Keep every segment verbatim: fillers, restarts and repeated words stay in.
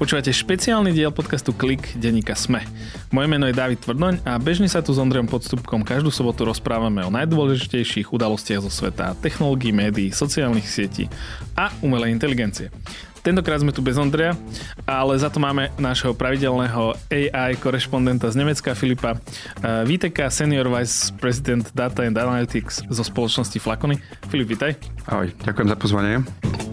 Počúvate špeciálny diel podcastu Klik denníka SME. Moje meno je Dávid Tvrdoň a bežne sa tu s Ondrejom Podstupkom každú sobotu rozprávame o najdôležitejších udalostiach zo sveta, technológií, médií, sociálnych sietí a umelej inteligencie. Tentokrát sme tu bez Ondreja, ale za to máme nášho pravidelného á í korešpondenta z Nemecka, Filipa Víteka, Senior Vice President Data and Analytics zo spoločnosti Flaconi. Filip, vítaj. Ahoj, ďakujem za pozvanie.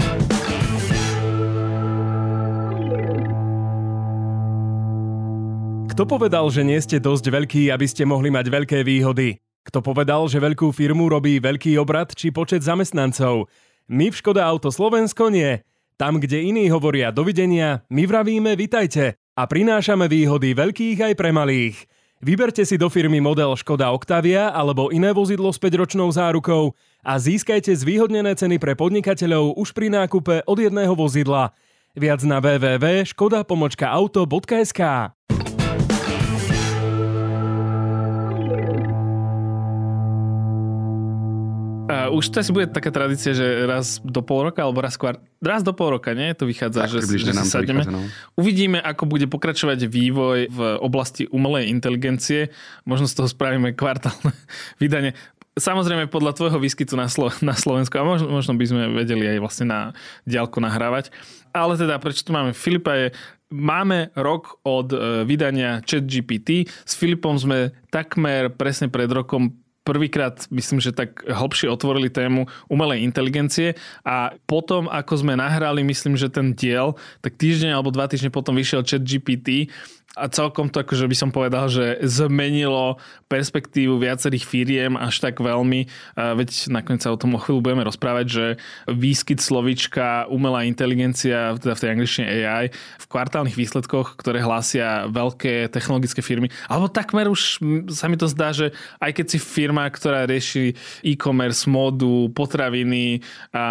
Kto povedal, že nie ste dosť veľkí, aby ste mohli mať veľké výhody? Kto povedal, že veľkú firmu robí veľký obrat či počet zamestnancov? My v Škoda Auto Slovensko nie. Tam, kde iní hovoria dovidenia, my vravíme vitajte a prinášame výhody veľkých aj pre malých. Vyberte si do firmy model Škoda Octavia alebo iné vozidlo s päťročnou zárukou a získajte zvýhodnené ceny pre podnikateľov už pri nákupe od jedného vozidla. Viac na w w w bodka škoda pomlčka auto bodka es ká. Uh, už to asi bude taká tradícia, že raz do pol roka, alebo raz, kvart... raz do pol roka, nie? To vychádza, tak, že, že si sadneme. No. Uvidíme, ako bude pokračovať vývoj v oblasti umelej inteligencie. Možno z toho spravíme kvartálne vydanie. Samozrejme podľa tvojho výskytu na, Slo- na Slovensku a možno, možno by sme vedeli aj vlastne na diaľku nahrávať. Ale teda, prečo tu máme Filipa je, máme rok od uh, vydania ChatGPT. S Filipom sme takmer presne pred rokom prvýkrát, myslím, že tak hlbšie otvorili tému umelej inteligencie a potom, ako sme nahrali, myslím, že ten diel, tak týždeň alebo dva týždne potom vyšiel ChatGPT a celkom to, akože by som povedal, že zmenilo perspektívu viacerých firiem až tak veľmi. Veď nakoniec sa o tom o chvíľu budeme rozprávať, že výskyt slovíčka umelá inteligencia, teda v tej angličtine á í, v kvartálnych výsledkoch, ktoré hlásia veľké technologické firmy, alebo takmer už sa mi to zdá, že aj keď si firma, ktorá rieši e-commerce, módu, potraviny,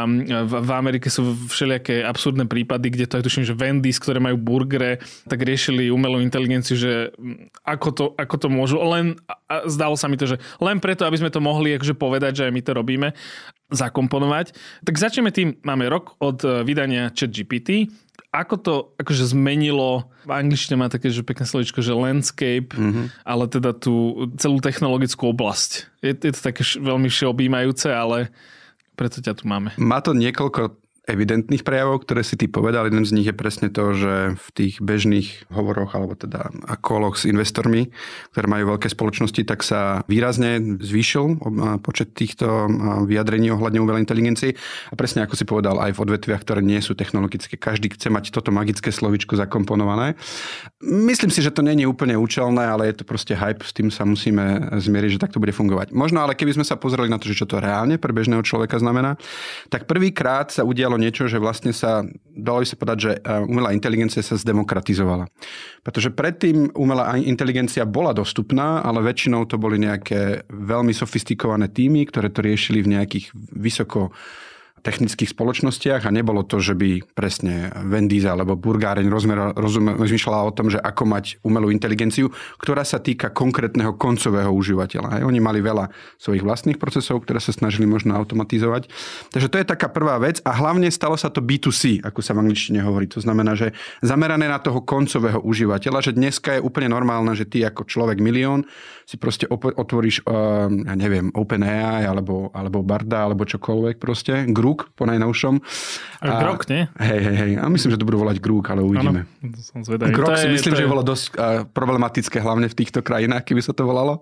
v, v Amerike sú všelijaké absurdné prípady, kde to aj tuším, že Wendy's, ktoré majú burgere, tak riešili umelú inteligenciu, že ako to, ako to môžu, len a zdalo sa mi to, že len preto, aby sme to mohli akože povedať, že my to robíme, zakomponovať. Tak začneme tým, máme rok od vydania ChatGPT. Ako to akože zmenilo, v angličtine má také, že pekné slovičko, že landscape, mm-hmm. ale teda tú celú technologickú oblasť. Je, je to také veľmi všeobjímajúce, ale preto ťa tu máme. Má to niekoľko evidentných prejavov, ktoré si ty povedal. Jeden z nich je presne to, že v tých bežných hovoroch alebo teda koloch s investormi, ktoré majú veľké spoločnosti, tak sa výrazne zvýšil počet týchto vyjadrení ohľadne umelej inteligencie. A presne ako si povedal, aj v odvetviach, ktoré nie sú technologické, každý chce mať toto magické slovičko zakomponované. Myslím si, že to nie je úplne účelné, ale je to proste hype, s tým sa musíme zmieriť, že tak to bude fungovať. Možno ale keby sme sa pozreli na to, že čo to reálne pre bežného človeka znamená, tak prvýkrát sa udialo niečo, že vlastne sa, dalo by sa povedať, že umelá inteligencia sa zdemokratizovala. Pretože predtým umelá inteligencia bola dostupná, ale väčšinou to boli nejaké veľmi sofistikované týmy, ktoré to riešili v nejakých vysoko technických spoločnostiach a nebolo to, že by presne Wendy's alebo burgáreň rozmýšľala o tom, že ako mať umelú inteligenciu, ktorá sa týka konkrétneho koncového užívateľa. Aj oni mali veľa svojich vlastných procesov, ktoré sa snažili možno automatizovať. Takže to je taká prvá vec a hlavne stalo sa to bé dva cé, ako sa v angličtine hovorí. To znamená, že zamerané na toho koncového užívateľa, že dneska je úplne normálne, že ty ako človek milión si proste otvoríš, uh, ja neviem, OpenAI alebo, alebo Barda alebo čokoľvek proste, Grok po najnovšom. A Grok, nie? Hej, hej, hej. A myslím, že to budú volať Grok, ale uvidíme. Ano, to som zvedavý. Grok to si je, myslím, to že je... bolo dosť uh, problematické, hlavne v týchto krajinách, keby sa to volalo.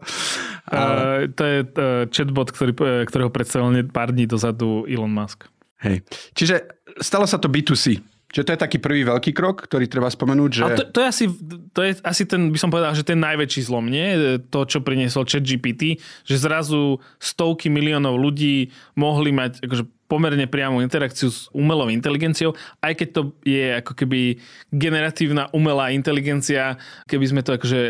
Uh, to je uh, chatbot, ktorý, ktorého predstavil pár dní dozadu Elon Musk. Hej. Čiže stalo sa to bé dva cé. Čiže to je taký prvý veľký krok, ktorý treba spomenúť, že... To, to, je asi, to je asi ten, by som povedal, že ten najväčší zlom, nie? To, čo priniesol ChatGPT, že zrazu stovky miliónov ľudí mohli mať akože pomerne priamu interakciu s umelou inteligenciou, aj keď to je ako keby generatívna umelá inteligencia, keby sme to akože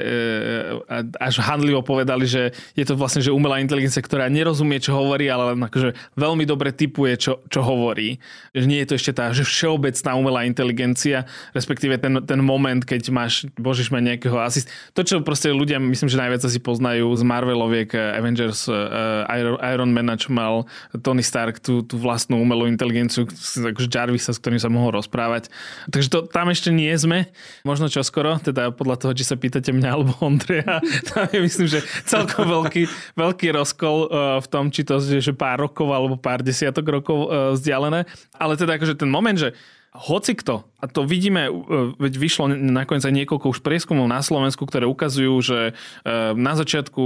až handlivo povedali, že je to vlastne že umelá inteligencia, ktorá nerozumie, čo hovorí, ale len akože veľmi dobre tipuje, čo, čo hovorí. Že nie je to ešte tá že všeobecná umelá inteligencia, respektíve ten, ten moment, keď máš, božiš mať nejakého asist. To, čo proste ľudia, myslím, že najviac asi poznajú z Marveloviek Avengers, Iron, Iron Man, čo mal Tony Stark, tú, tú vlastnú umelú inteligenciu, akože Jarvisa, s ktorým sa mohol rozprávať. Takže to, tam ešte nie sme, možno čoskoro, teda podľa toho, či sa pýtate mňa alebo Ondreja, tam je myslím, že celkom veľký, veľký rozkol v tom, či to je že pár rokov alebo pár desiatok rokov vzdialené. Ale teda akože ten moment, že hocikto, a to vidíme, veď vyšlo nakoniec aj niekoľko už prieskumov na Slovensku, ktoré ukazujú, že na začiatku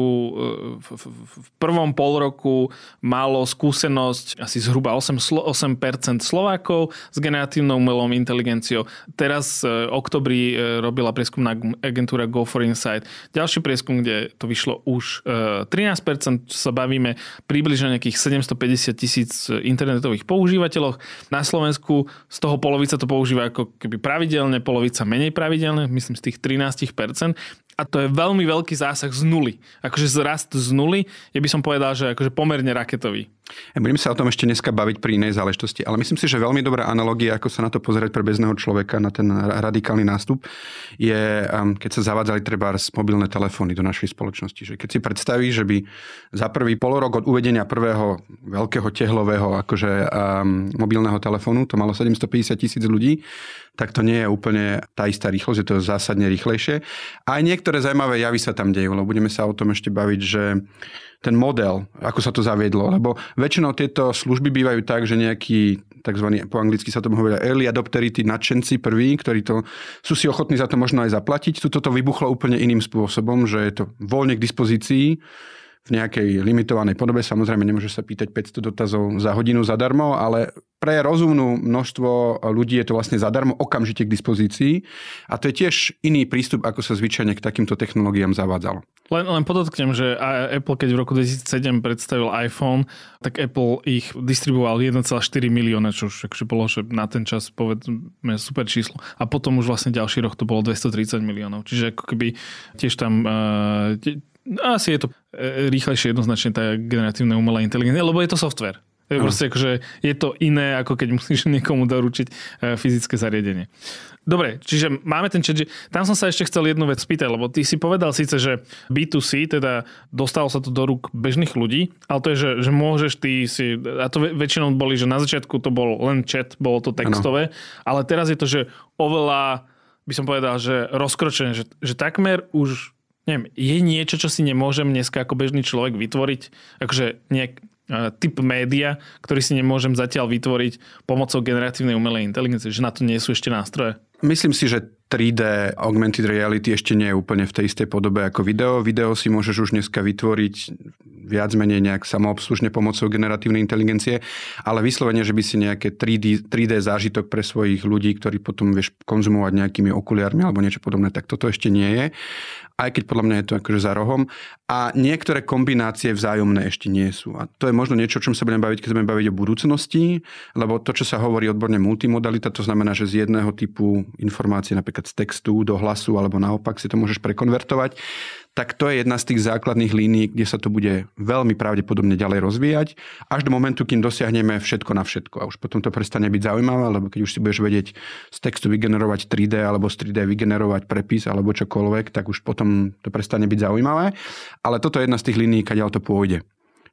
v prvom pol roku malo skúsenosť asi zhruba osem percent Slovákov s generatívnou umelou inteligenciou. Teraz v oktobri robila prieskumná agentúra Go for Insight. Ďalší prieskum, kde to vyšlo už trinásť percent, sa bavíme približne nejakých sedemstopäťdesiat tisíc internetových používateľov. Na Slovensku z toho polovica to používa ako keby pravidelne, polovica menej pravidelne, myslím z tých trinásť percent. A to je veľmi veľký zásah z nuly. Akože zrast z nuly, ja by som povedal, že akože pomerne raketový. Budeme sa o tom ešte dneska baviť pri inej záležitosti, ale myslím si, že veľmi dobrá analogia, ako sa na to pozerať pre bežného človeka, na ten radikálny nástup, je, keď sa zavádzali trebárs mobilné telefóny do našej spoločnosti. Že keď si predstavíš, že by za prvý polorok od uvedenia prvého veľkého tehlového akože, um, mobilného telefónu to malo sedemstopäťdesiat tisíc ľudí, tak to nie je úplne tá istá rýchlosť, je to zásadne rýchlejšie. A aj niektoré zaujímavé javy sa tam dejú, lebo budeme sa o tom ešte baviť, že ten model, ako sa to zaviedlo, lebo väčšinou tieto služby bývajú tak, že nejakí takzvaní, po anglicky sa tomu hovoria early adopteri, tí nadšenci prví, ktorí to sú si ochotní za to možno aj zaplatiť. Tuto to vybuchlo úplne iným spôsobom, že je to voľne k dispozícii v nejakej limitovanej podobe. Samozrejme, nemôže sa pýtať päťsto dotazov za hodinu zadarmo, ale pre rozumnú množstvo ľudí je to vlastne zadarmo okamžite k dispozícii. A to je tiež iný prístup, ako sa zvyčajne k takýmto technológiám zavádzalo. Len, len podotknem, že Apple, keď v roku dvetisícsedem predstavil iPhone, tak Apple ich distribuoval jeden celá štyri milióna, čo už akože bolo, že na ten čas povedzme super číslo. A potom už vlastne ďalší rok to bolo dvestotridsať miliónov. Čiže ako keby tiež tam uh, asi je to rýchlejšie jednoznačne tá generatívna umelá inteligencia, lebo je to software. Je, proste akože, je to iné, ako keď musíš niekomu doručiť fyzické zariadenie. Dobre, čiže máme ten chat. Tam som sa ešte chcel jednu vec spýtať, lebo ty si povedal síce, že bé dva cé, teda dostalo sa to do rúk bežných ľudí, ale to je, že, že môžeš ty si, a to väčšinou boli, že na začiatku to bol len chat, bolo to textové, ano. Ale teraz je to, že oveľa, by som povedal, že rozkročené, že, že takmer už, neviem, je niečo, čo si nemôžem dneska ako bežný človek vytvoriť, akože nejak typ média, ktorý si nemôžem zatiaľ vytvoriť pomocou generatívnej umelej inteligencie, že na to nie sú ešte nástroje? Myslím si, že tri dé augmented reality ešte nie je úplne v tej istej podobe ako video. Video si môžeš už dneska vytvoriť viac menej nejak samoobslužne pomocou generatívnej inteligencie, ale vyslovene, že by si nejaké tri dé, tri dé zážitok pre svojich ľudí, ktorí potom vieš konzumovať nejakými okuliármi alebo niečo podobné, tak toto ešte nie je. Aj keď podľa mňa je to akože za rohom. A niektoré kombinácie vzájomné ešte nie sú. A to je možno niečo, o čom sa budeme baviť, keď budeme baviť o budúcnosti, lebo to, čo sa hovorí odborne multimodalita, to znamená, že z jedného typu informácie, napríklad z textu do hlasu, alebo naopak si to môžeš prekonvertovať, tak to je jedna z tých základných línií, kde sa to bude veľmi pravdepodobne ďalej rozvíjať, až do momentu, kým dosiahneme všetko na všetko. A už potom to prestane byť zaujímavé, lebo keď už si budeš vedieť z textu vygenerovať tri dé, alebo z tri dé vygenerovať prepis, alebo čokoľvek, tak už potom to prestane byť zaujímavé. Ale toto je jedna z tých línií, kadiaľ to pôjde.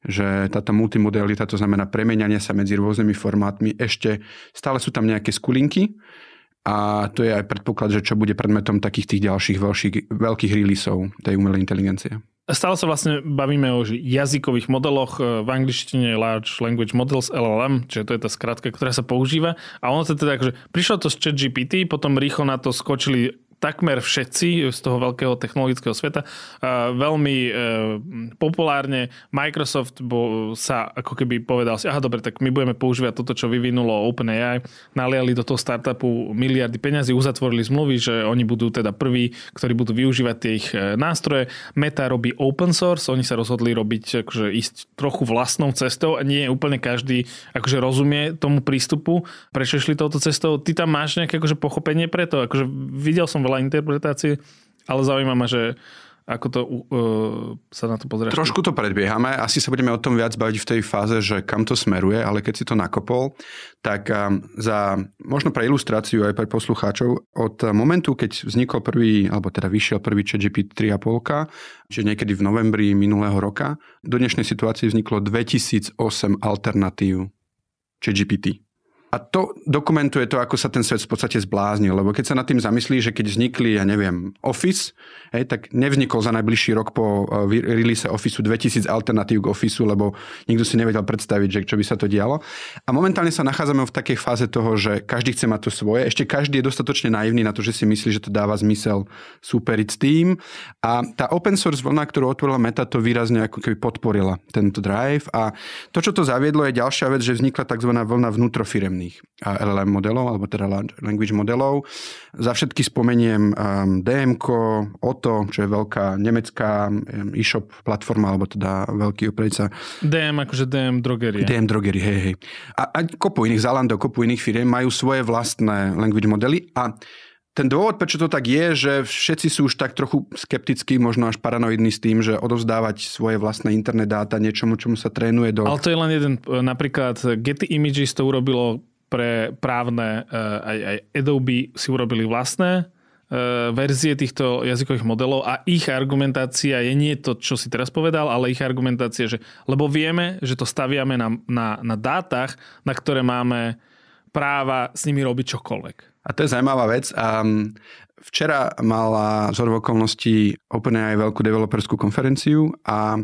Že táto multimodalita, to znamená premieňanie sa medzi rôznymi formátmi, ešte stále sú tam nejaké skulinky. A to je aj predpoklad, že čo bude predmetom takých tých ďalších veľších, veľkých releaseov tej umelej inteligencie. Stále sa vlastne bavíme o jazykových modeloch, v angličtine Large Language Models, el el em, čiže to je tá skratka, ktorá sa používa. A ono to teda akože, prišlo to z ChatGPT, potom rýchlo na to skočili takmer všetci z toho veľkého technologického sveta. Veľmi populárne Microsoft sa ako keby povedal si, aha dobre, tak my budeme používať toto, čo vyvinulo OpenAI, naliali do toho startupu miliardy peňazí, uzatvorili zmluvy, že oni budú teda prví, ktorí budú využívať tie ich nástroje. Meta robí open source, oni sa rozhodli robiť, akože ísť trochu vlastnou cestou a nie úplne každý akože rozumie tomu prístupu, prečo išli touto cestou. Ty tam máš nejaké akože pochopenie pre to? Akože videl som veľa interpretácií, ale zaujíma ma, že ako to uh, sa na to pozrieš. Trošku to predbiehame. Asi sa budeme o tom viac baviť v tej fáze, že kam to smeruje, ale keď si to nakopol, tak um, za možno pre ilustráciu aj pre poslucháčov, od momentu, keď vznikol prvý, alebo teda vyšiel prvý ChatGPT tri a pol, čiže niekedy v novembri minulého roka, do dnešnej situácie vzniklo dvetisícosem alternatív ChatGPT. A to dokumentuje to, ako sa ten svet v podstate zbláznil, lebo keď sa nad tým zamyslí, že keď vznikli, ja neviem, Office, hej, tak nevznikol za najbližší rok po release Officeu dvetisíc alternatív k Officeu, lebo nikto si nevedel predstaviť, že čo by sa to dialo. A momentálne sa nachádzame v takej fáze toho, že každý chce mať to svoje. Ešte každý je dostatočne naivný na to, že si myslí, že to dáva zmysel súperiť s tým. A tá open source vlna, ktorú otvorila Meta, to výrazne ako keby podporila tento drive. A to, čo to zaviedlo, je ďalšia vec, že vznikla tzv. Vlna vnútrofiremných el el em modelov, alebo teda language modelov. Za všetky spomeniem um, dé emko, Otto, čo je veľká nemecká um, e-shop platforma, alebo teda veľký oprejca. dé em, akože dé em drogerie. dé em drogerie, hej, hej. A, a kopu iných, Zalando, kopu iných firiem majú svoje vlastné language modely a ten dôvod, prečo to tak je, že všetci sú už tak trochu skeptickí, možno až paranoidní s tým, že odovzdávať svoje vlastné internet dáta niečomu, čomu sa trénuje do... Ale to je len jeden, napríklad Getty Images to urobilo pre právne, aj, aj Adobe si urobili vlastné verzie týchto jazykových modelov a ich argumentácia je nie to, čo si teraz povedal, ale ich argumentácia, že lebo vieme, že to staviame na, na, na dátach, na ktoré máme práva s nimi robiť čokoľvek. A to je zaujímavá vec. A včera mala zhodou okolností OpenAI veľkú developerskú konferenciu a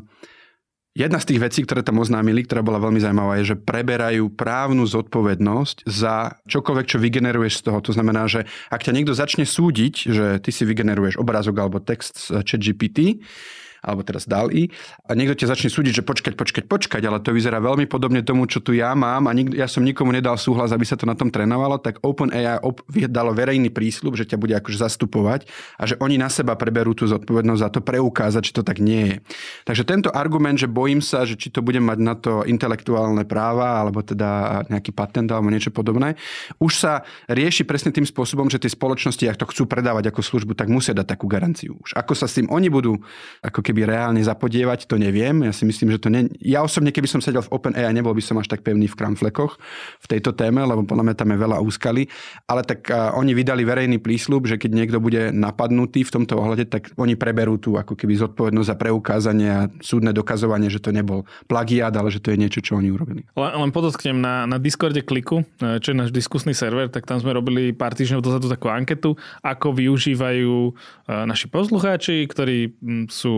jedna z tých vecí, ktoré tam oznámili, ktorá bola veľmi zaujímavá, je, že preberajú právnu zodpovednosť za čokoľvek, čo vygeneruješ z toho. To znamená, že ak ťa niekto začne súdiť, že ty si vygeneruješ obrázok alebo text z ChatGPT, alebo teraz dal-i, a niekto ťa začne súdiť, že počkať, počkať, počkať, ale to vyzerá veľmi podobne tomu, čo tu ja mám a nik- ja som nikomu nedal súhlas, aby sa to na tom trénovalo, tak OpenAI op- dalo verejný prísľub, že ťa bude akože zastupovať a že oni na seba preberú tú zodpovednosť za to preukázať, že to tak nie je. Takže tento argument, že bojím sa, že či to bude mať na to intelektuálne práva, alebo teda nejaký patent alebo niečo podobné, už sa rieši presne tým spôsobom, že tie spoločnosti, ak to chcú predávať ako službu, tak musia dať takú garanciu. Už ako sa s tým oni budú ako keby reálne zapodievať, to neviem. Ja si myslím, že to nie... Ja osobne, keby som sedel v OpenAI, nebol by som až tak pevný v kramflekoch v tejto téme, lebo podľa mňa tam je veľa úskalí. Ale tak uh, oni vydali verejný prísľub, že keď niekto bude napadnutý v tomto ohľade, tak oni preberú tú ako keby zodpovednosť za preukázanie a súdne dokazovanie, že to nebol plagiát, ale že to je niečo, čo oni urobili. Len, len podotknem na, na Discorde Kliku, čo je náš diskusný server, tak tam sme robili pár týždňov dozadu takú anketu, ako využívajú naši poslucháči, ktorí sú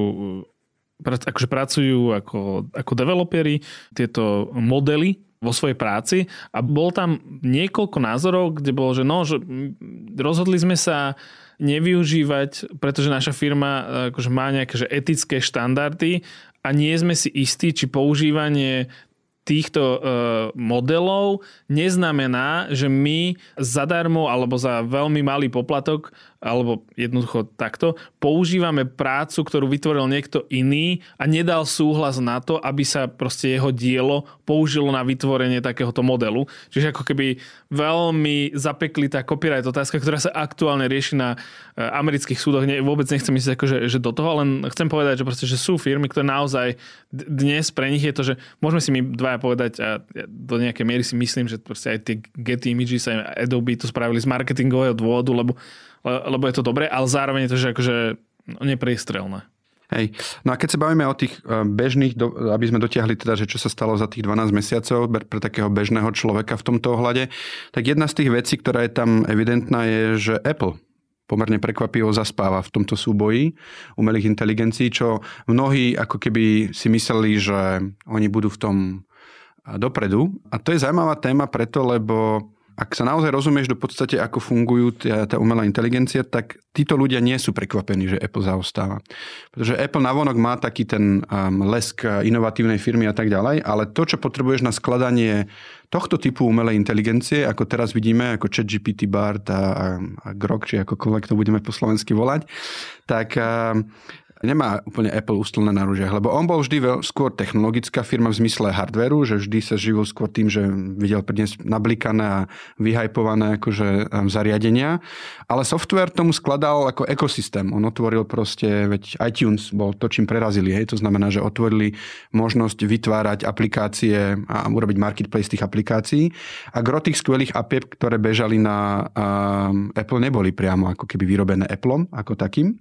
akože pracujú ako, ako developeri, tieto modely vo svojej práci a bol tam niekoľko názorov, kde bolo, že no, že rozhodli sme sa nevyužívať, pretože naša firma akože má nejaké že etické štandardy a nie sme si istí, či používanie týchto uh, modelov neznamená, že my zadarmo alebo za veľmi malý poplatok alebo jednoducho takto používame prácu, ktorú vytvoril niekto iný a nedal súhlas na to, aby sa proste jeho dielo použilo na vytvorenie takéhoto modelu. Čiže ako keby veľmi zapeklitá copyright otázka, ktorá sa aktuálne rieši na amerických súdoch. Ne, vôbec nechcem ísť akože, že do toho, len chcem povedať, že, proste, že sú firmy, ktoré naozaj dnes pre nich je to, že môžeme si my dvaja povedať a do nejakej miery si myslím, že proste aj tie Getty Images a Adobe to spravili z marketingového dôvodu, lebo lebo je to dobré, ale zároveň je to že akože nepriestrelné. Hej. No a keď sa bavíme o tých bežných, aby sme dotiahli teda, že čo sa stalo za tých dvanásť mesiacov pre takého bežného človeka v tomto ohľade, tak jedna z tých vecí, ktorá je tam evidentná, je, že Apple pomerne prekvapivo zaspáva v tomto súboji umelých inteligencií, čo mnohí ako keby si mysleli, že oni budú v tom dopredu. A to je zaujímavá téma preto, lebo ak sa naozaj rozumieš do podstate, ako fungujú tá, tá umelá inteligencia, tak títo ľudia nie sú prekvapení, že Apple zaostáva. Pretože Apple navonok má taký ten um, lesk inovatívnej firmy a tak ďalej, ale to, čo potrebuješ na skladanie tohto typu umelej inteligencie, ako teraz vidíme, ako ChatGPT, Bard a, a, a Grok, či akokoľvek to budeme po slovensky volať, tak... Um, nemá úplne Apple ustlené na ružiach, lebo on bol vždy veľ, skôr technologická firma v zmysle hardvéru, že vždy sa živil skôr tým, že videl priniesť nablikané a vyhypované akože zariadenia, ale software tomu skladal ako ekosystém. On otvoril proste, veď iTunes bol to, čím prerazili, hej? To znamená, že otvorili možnosť vytvárať aplikácie a urobiť marketplace tých aplikácií a gro tých skvelých apieb, ktoré bežali na um, Apple, neboli priamo ako keby vyrobené Appleom ako takým.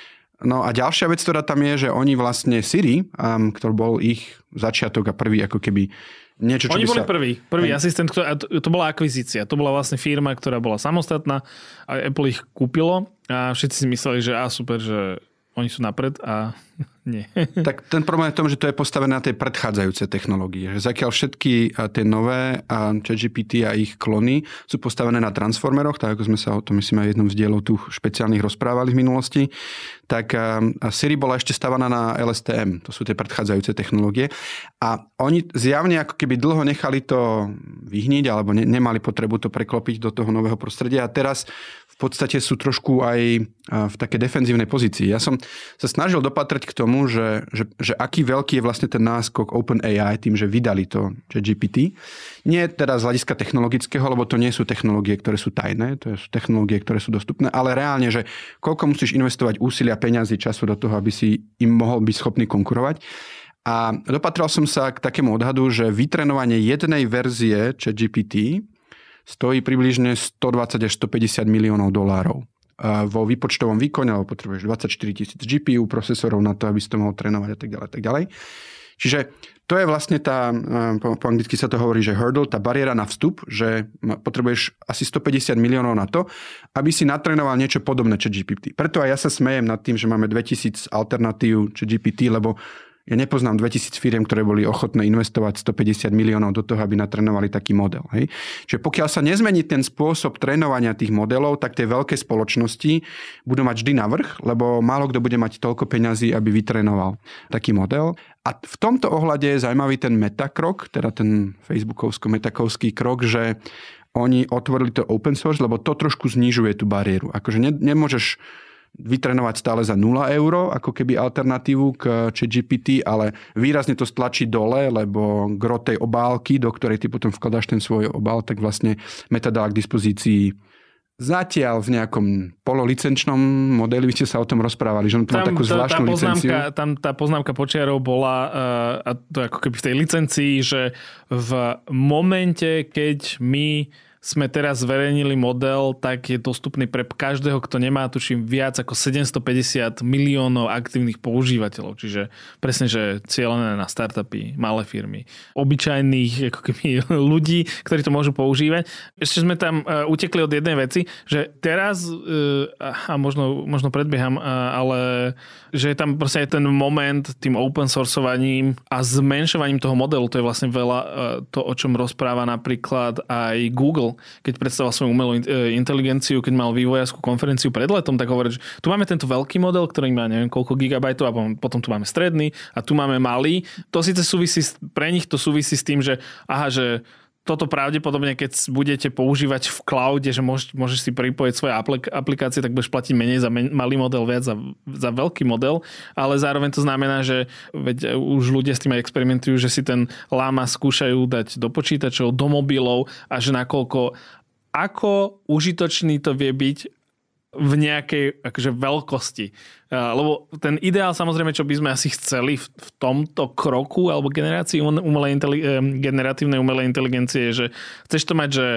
No a ďalšia vec, ktorá tam je, že oni vlastne Siri, um, ktorý bol ich začiatok a prvý ako keby niečo, čo Oni by boli sa... prvý, prvý Hej. asistent, ktorá, to, to bola akvizícia. To bola vlastne firma, ktorá bola samostatná a Apple ich kúpilo a všetci si mysleli, že á, super, že oni sú napred a nie. Tak ten problém je v tom, že to je postavené na tej predchádzajúcej technológie. Že zakiaľ všetky tie nové ChatGPT a ich klony sú postavené na transformeroch, tak ako sme sa o tom, myslím, aj v jednom z dielov tu špeciálnych rozprávali v minulosti, tak Siri bola ešte stavaná na el es té em. To sú tie predchádzajúce technológie. A oni zjavne ako keby dlho nechali to vyhniť, alebo ne, nemali potrebu to preklopiť do toho nového prostredia. A teraz v podstate sú trošku aj v takej defenzívnej pozícii. Ja som sa snažil dopatrať k tomu, že, že, že aký veľký je vlastne ten náskok OpenAI tým, že vydali to ChatGPT. Nie teda z hľadiska technologického, lebo to nie sú technológie, ktoré sú tajné, to sú technológie, ktoré sú dostupné, ale reálne, že koľko musíš investovať úsilia, peňazí, času do toho, aby si im mohol byť schopný konkurovať. A dopatral som sa k takému odhadu, že vytrenovanie jednej verzie ChatGPT stojí približne stodvadsať až stopäťdesiat miliónov dolárov. A vo výpočtovom výkone, alebo potrebuješ dvadsaťštyri tisíc gé pé ú procesorov na to, aby si to mohol trénovať a tak ďalej, tak ďalej. Čiže to je vlastne tá, po, po anglicky sa to hovorí, že hurdle, tá bariéra na vstup, že potrebuješ asi stopäťdesiat miliónov na to, aby si natrénoval niečo podobné ChatGPT. Preto aj ja sa smejem nad tým, že máme dvetisíc alternatív ChatGPT, lebo ja nepoznám dvetisíc firiem, ktoré boli ochotné investovať stopäťdesiat miliónov do toho, aby natrénovali taký model. Hej? Čiže pokiaľ sa nezmení ten spôsob trénovania tých modelov, tak tie veľké spoločnosti budú mať vždy navrch, lebo málo kto bude mať toľko peňazí, aby vytrénoval taký model. A v tomto ohľade je zaujímavý ten metakrok, teda ten facebookovsko-metakovský krok, že oni otvorili to open source, lebo to trošku znižuje tú bariéru. Akože ne, nemôžeš vytrenovať stále za nula eur, ako keby alternatívu k ChatGPT, ale výrazne to stlačí dole, lebo gro tej obálky, do ktorej ty potom vkladáš ten svoj obal, tak vlastne Meta dala k dispozícii zatiaľ v nejakom pololicenčnom modeli. Vy ste sa o tom rozprávali, že on má takú zvláštnu tá licenciu. Tam tá poznámka počiarov bola, a to ako keby v tej licencii, že v momente, keď my sme teraz zverejnili model, tak je dostupný pre každého, kto nemá, tuším, viac ako sedemstopäťdesiat miliónov aktívnych používateľov. Čiže presne, že cieľené na startupy, malé firmy, obyčajných ako keby ľudí, ktorí to môžu používať. Ešte sme tam uh, utekli od jednej veci, že teraz, uh, a možno, možno predbieham, uh, ale že je tam proste aj ten moment tým open sourcovaním a zmenšovaním toho modelu. To je vlastne veľa uh, to, o čom rozpráva napríklad aj Google, keď predstavoval svoju umelú inteligenciu, keď mal vývojárskú konferenciu pred letom, tak hovorí, že tu máme tento veľký model, ktorý má neviem koľko gigabajtov a potom tu máme stredný a tu máme malý. To síce súvisí, pre nich to súvisí s tým, že aha, že toto pravdepodobne, keď budete používať v cloude, že môž, môžeš si pripojiť svoje aplikácie, tak budeš platiť menej za men, malý model, viac za, za veľký model, ale zároveň to znamená, že veď už ľudia s tým aj experimentujú, že si ten Llama skúšajú dať do počítačov, do mobilov a že nakoľko, ako užitočný to vie byť v nejakej akože veľkosti. Lebo ten ideál, samozrejme, čo by sme asi chceli v, v tomto kroku alebo generácii umelej inteli- generatívnej umelej inteligencie je, že chceš to mať, že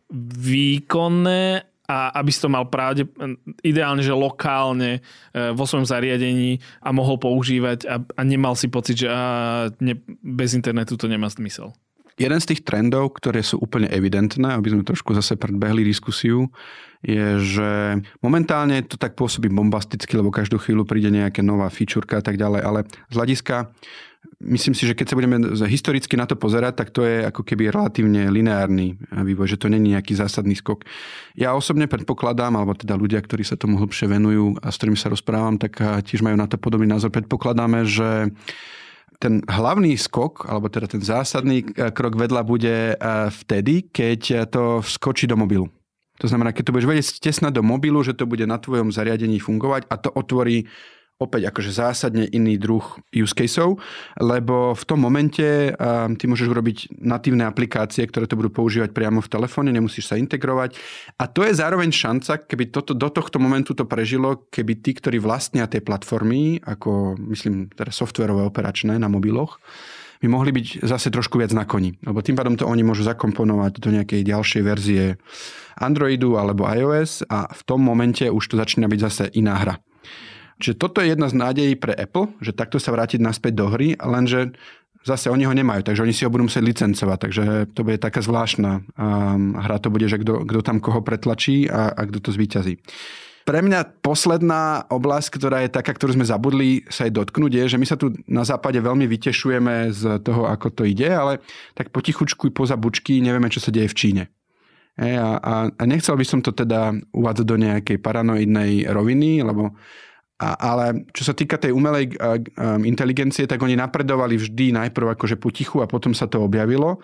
výkonné a aby si to mal pravde, ideálne, že lokálne vo svojom zariadení a mohol používať a, a nemal si pocit, že a, ne, bez internetu to nemá zmysel. Jeden z tých trendov, ktoré sú úplne evidentné, aby sme trošku zase predbehli diskusiu, je, že momentálne to tak pôsobí bombasticky, lebo každú chvíľu príde nejaká nová fičúrka a tak ďalej, ale z hľadiska, myslím si, že keď sa budeme historicky na to pozerať, tak to je ako keby relatívne lineárny vývoj, že to není nejaký zásadný skok. Ja osobne predpokladám, alebo teda ľudia, ktorí sa tomu hlbšie venujú a s ktorými sa rozprávam, tak tiež majú na to podobný názor. Predpokladáme, že ten hlavný skok, alebo teda ten zásadný krok vedľa bude vtedy, keď to skočí do mobilu. To znamená, keď to budeš vedieť stesnať do mobilu, že to bude na tvojom zariadení fungovať a to otvorí opäť akože zásadne iný druh use caseov, lebo v tom momente um, ty môžeš urobiť natívne aplikácie, ktoré to budú používať priamo v telefóne, nemusíš sa integrovať. A to je zároveň šanca, keby toto, do tohto momentu to prežilo, keby tí, ktorí vlastnia tie platformy, ako myslím teda softverové operačné na mobiloch, by mohli byť zase trošku viac na koni. Lebo tým pádom to oni môžu zakomponovať do nejakej ďalšej verzie Androidu alebo iOS a v tom momente už to začína byť zase iná hra. Čiže toto je jedna z nádejí pre Apple, že takto sa vrátiť naspäť do hry, lenže zase oni ho nemajú, takže oni si ho budú musieť licencovať, takže to bude taká zvláštna um, hra, to bude, že kto tam koho pretlačí a, a kto to zvíťazí. Pre mňa posledná oblasť, ktorá je taká, ktorú sme zabudli sa aj dotknúť, je, že my sa tu na západe veľmi vytešujeme z toho, ako to ide, ale tak potichučku poza bučky nevieme, čo sa deje v Číne. E, a, a, a nechcel by som to teda uvádzať do nejakej paranoidnej roviny, lebo A, ale čo sa týka tej umelej uh, um, inteligencie, tak oni napredovali vždy najprv akože potichu a potom sa to objavilo.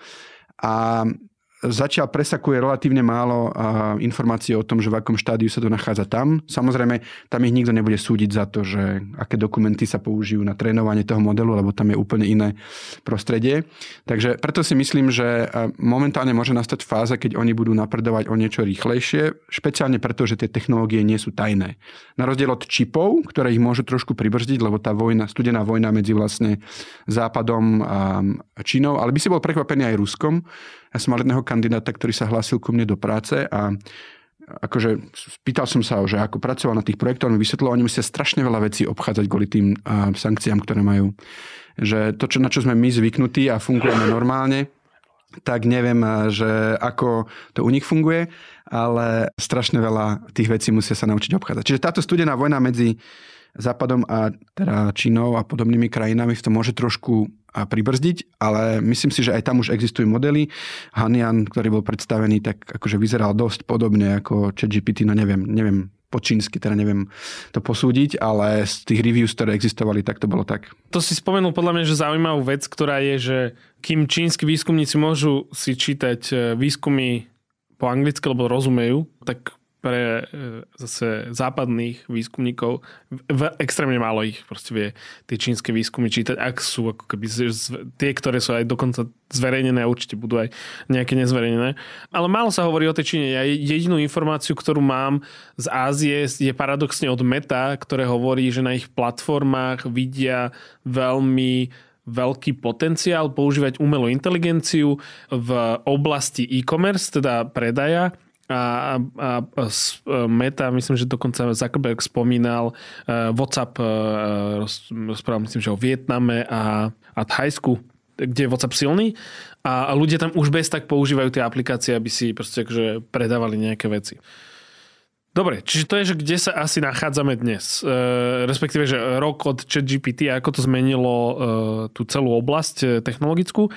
A zatiaľ presakuje relatívne málo uh, informácií o tom, že v akom štádiu sa to nachádza tam. Samozrejme, tam ich nikto nebude súdiť za to, že aké dokumenty sa použijú na trénovanie toho modelu, lebo tam je úplne iné prostredie. Takže preto si myslím, že uh, momentálne môže nastať fáza, keď oni budú napredovať o niečo rýchlejšie, špeciálne preto, že tie technológie nie sú tajné. Na rozdiel od čipov, ktoré ich môžu trošku pribrzdiť, lebo tá vojna, studená vojna medzi vlastne Západom a Čínou, ale by si bol prekvapený aj Ruskom. Ja som mal jedného kandidáta, ktorý sa hlásil ku mne do práce a akože spýtal som sa, že ako pracoval na tých projektoch, on mi vysvetlil, oni musia strašne veľa vecí obchádzať kvôli tým uh, sankciám, ktoré majú. Že to, čo, na čo sme my zvyknutí a fungujeme normálne, tak neviem, že ako to u nich funguje, ale strašne veľa tých vecí musia sa naučiť obchádzať. Čiže táto studená vojna medzi Západom a teda Čínou a podobnými krajinami v tom môže trošku a pribrzdiť, ale myslím si, že aj tam už existujú modely. Hanian, ktorý bol predstavený, tak akože vyzeral dosť podobne ako ChatGPT, no neviem, neviem po čínsky, teda neviem to posúdiť, ale z tých reviews, ktoré existovali, tak to bolo tak. To si spomenul podľa mňa, že zaujímavú vec, ktorá je, že kým čínsky výskumníci môžu si čítať výskumy po anglicky, lebo rozumejú, tak pre zase západných výskumníkov v, extrémne málo ich proste vie tie čínske výskumy čítať, ak sú ako keby tie, ktoré sú aj dokonca zverejnené a určite budú aj nejaké nezverejnené. Ale málo sa hovorí o tej Číne. Ja jedinú informáciu, ktorú mám z Ázie, je paradoxne od Meta, ktoré hovorí, že na ich platformách vidia veľmi veľký potenciál používať umelú inteligenciu v oblasti e-commerce, teda predaja. A, a, a Meta, myslím, že dokonca Zuckerberg spomínal uh, WhatsApp, uh, rozprával, myslím, že o Vietname a, a Thajsku, kde je WhatsApp silný a, a ľudia tam už bez tak používajú tie aplikácie, aby si proste akože predávali nejaké veci. Dobre, čiže to je, že kde sa asi nachádzame dnes. E, respektíve, že rok od ChatGPT, ako to zmenilo e, tú celú oblasť e, technologickú.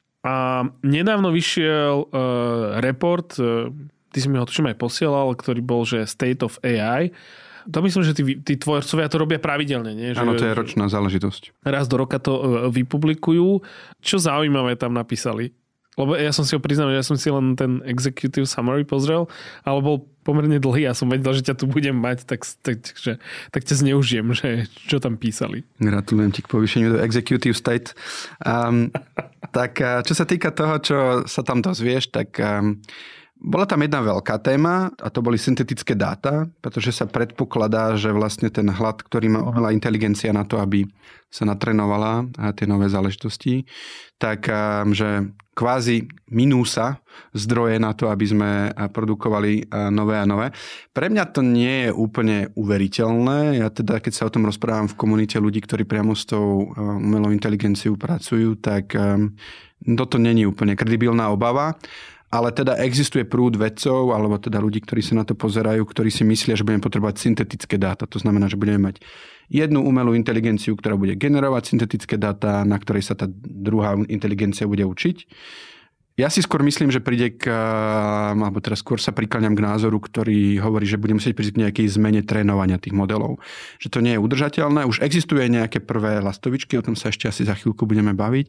A nedávno vyšiel e, report, e, ty si mi ho tuším aj posielal, ktorý bol, že State of á í. To myslím, že tí, tí tvorcovia to robia pravidelne. Nie? Áno, to je ročná záležitosť. Raz do roka to vypublikujú. Čo zaujímavé tam napísali? Lebo ja som si ho priznal, že ja som si len ten executive summary pozrel, ale bol pomerne dlhý a som vedel, že ťa tu budem mať, tak, tak, že, tak ťa zneužijem, že čo tam písali. Gratulujem ti k povýšeniu do executive state. Um, tak čo sa týka toho, čo sa tam dozvieš, tak um, bola tam jedna veľká téma a to boli syntetické dáta, pretože sa predpokladá, že vlastne ten hlad, ktorý má umelá inteligencia na to, aby sa natrénovala a tie nové záležitosti, tak že kvázi minúsa zdroje na to, aby sme produkovali nové a nové. Pre mňa to nie je úplne uveriteľné. Ja teda, keď sa o tom rozprávam v komunite ľudí, ktorí priamo s tou umelou inteligenciou pracujú, tak toto není úplne kredibilná obava. Ale teda existuje prúd vedcov, alebo teda ľudí, ktorí sa na to pozerajú, ktorí si myslia, že budeme potrebovať syntetické dáta. To znamená, že budeme mať jednu umelú inteligenciu, ktorá bude generovať syntetické dáta, na ktorej sa tá druhá inteligencia bude učiť. Ja si skôr myslím, že príde k, alebo teraz skôr sa prikláňam k názoru, ktorý hovorí, že bude musieť prísť k nejakej zmene trénovania tých modelov. Že to nie je udržateľné. Už existuje nejaké prvé lastovičky, o tom sa ešte asi za chvíľku budeme baviť,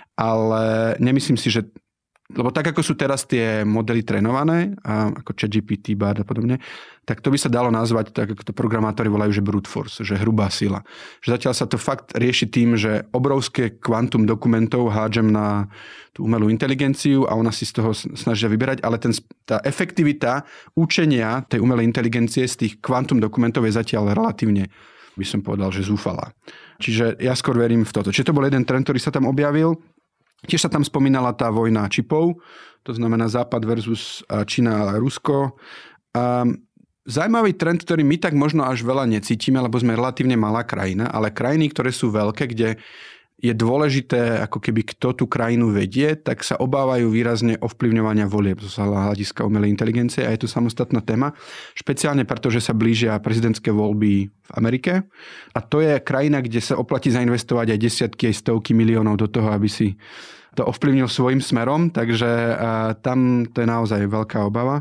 ale nemyslím si, že lebo tak, ako sú teraz tie modely trénované, ako ChatGPT, Bard a podobne, tak to by sa dalo nazvať, tak ako to programátori volajú, že brute force, že hrubá sila. Že zatiaľ sa to fakt rieši tým, že obrovské kvantum dokumentov hádžem na tú umelú inteligenciu a ona si z toho snažia vyberať, ale ten, tá efektivita učenia tej umelej inteligencie z tých kvantum dokumentov je zatiaľ relatívne, by som povedal, že zúfalá. Čiže ja skôr verím v toto. Čiže to bol jeden trend, ktorý sa tam objavil. Tiež sa tam spomínala tá vojna čipov, to znamená Západ versus Čína a Rusko. A zaujímavý trend, ktorý my tak možno až veľa necítime, lebo sme relatívne malá krajina, ale krajiny, ktoré sú veľké, kde je dôležité, ako keby kto tú krajinu vedie, tak sa obávajú výrazne ovplyvňovania volieb z hľadiska umelej inteligencie a je to samostatná téma. Špeciálne preto, že sa blížia prezidentské voľby v Amerike a to je krajina, kde sa oplatí zainvestovať aj desiatky, aj stovky miliónov do toho, aby si to ovplyvnil svojim smerom, takže tam to je naozaj veľká obava.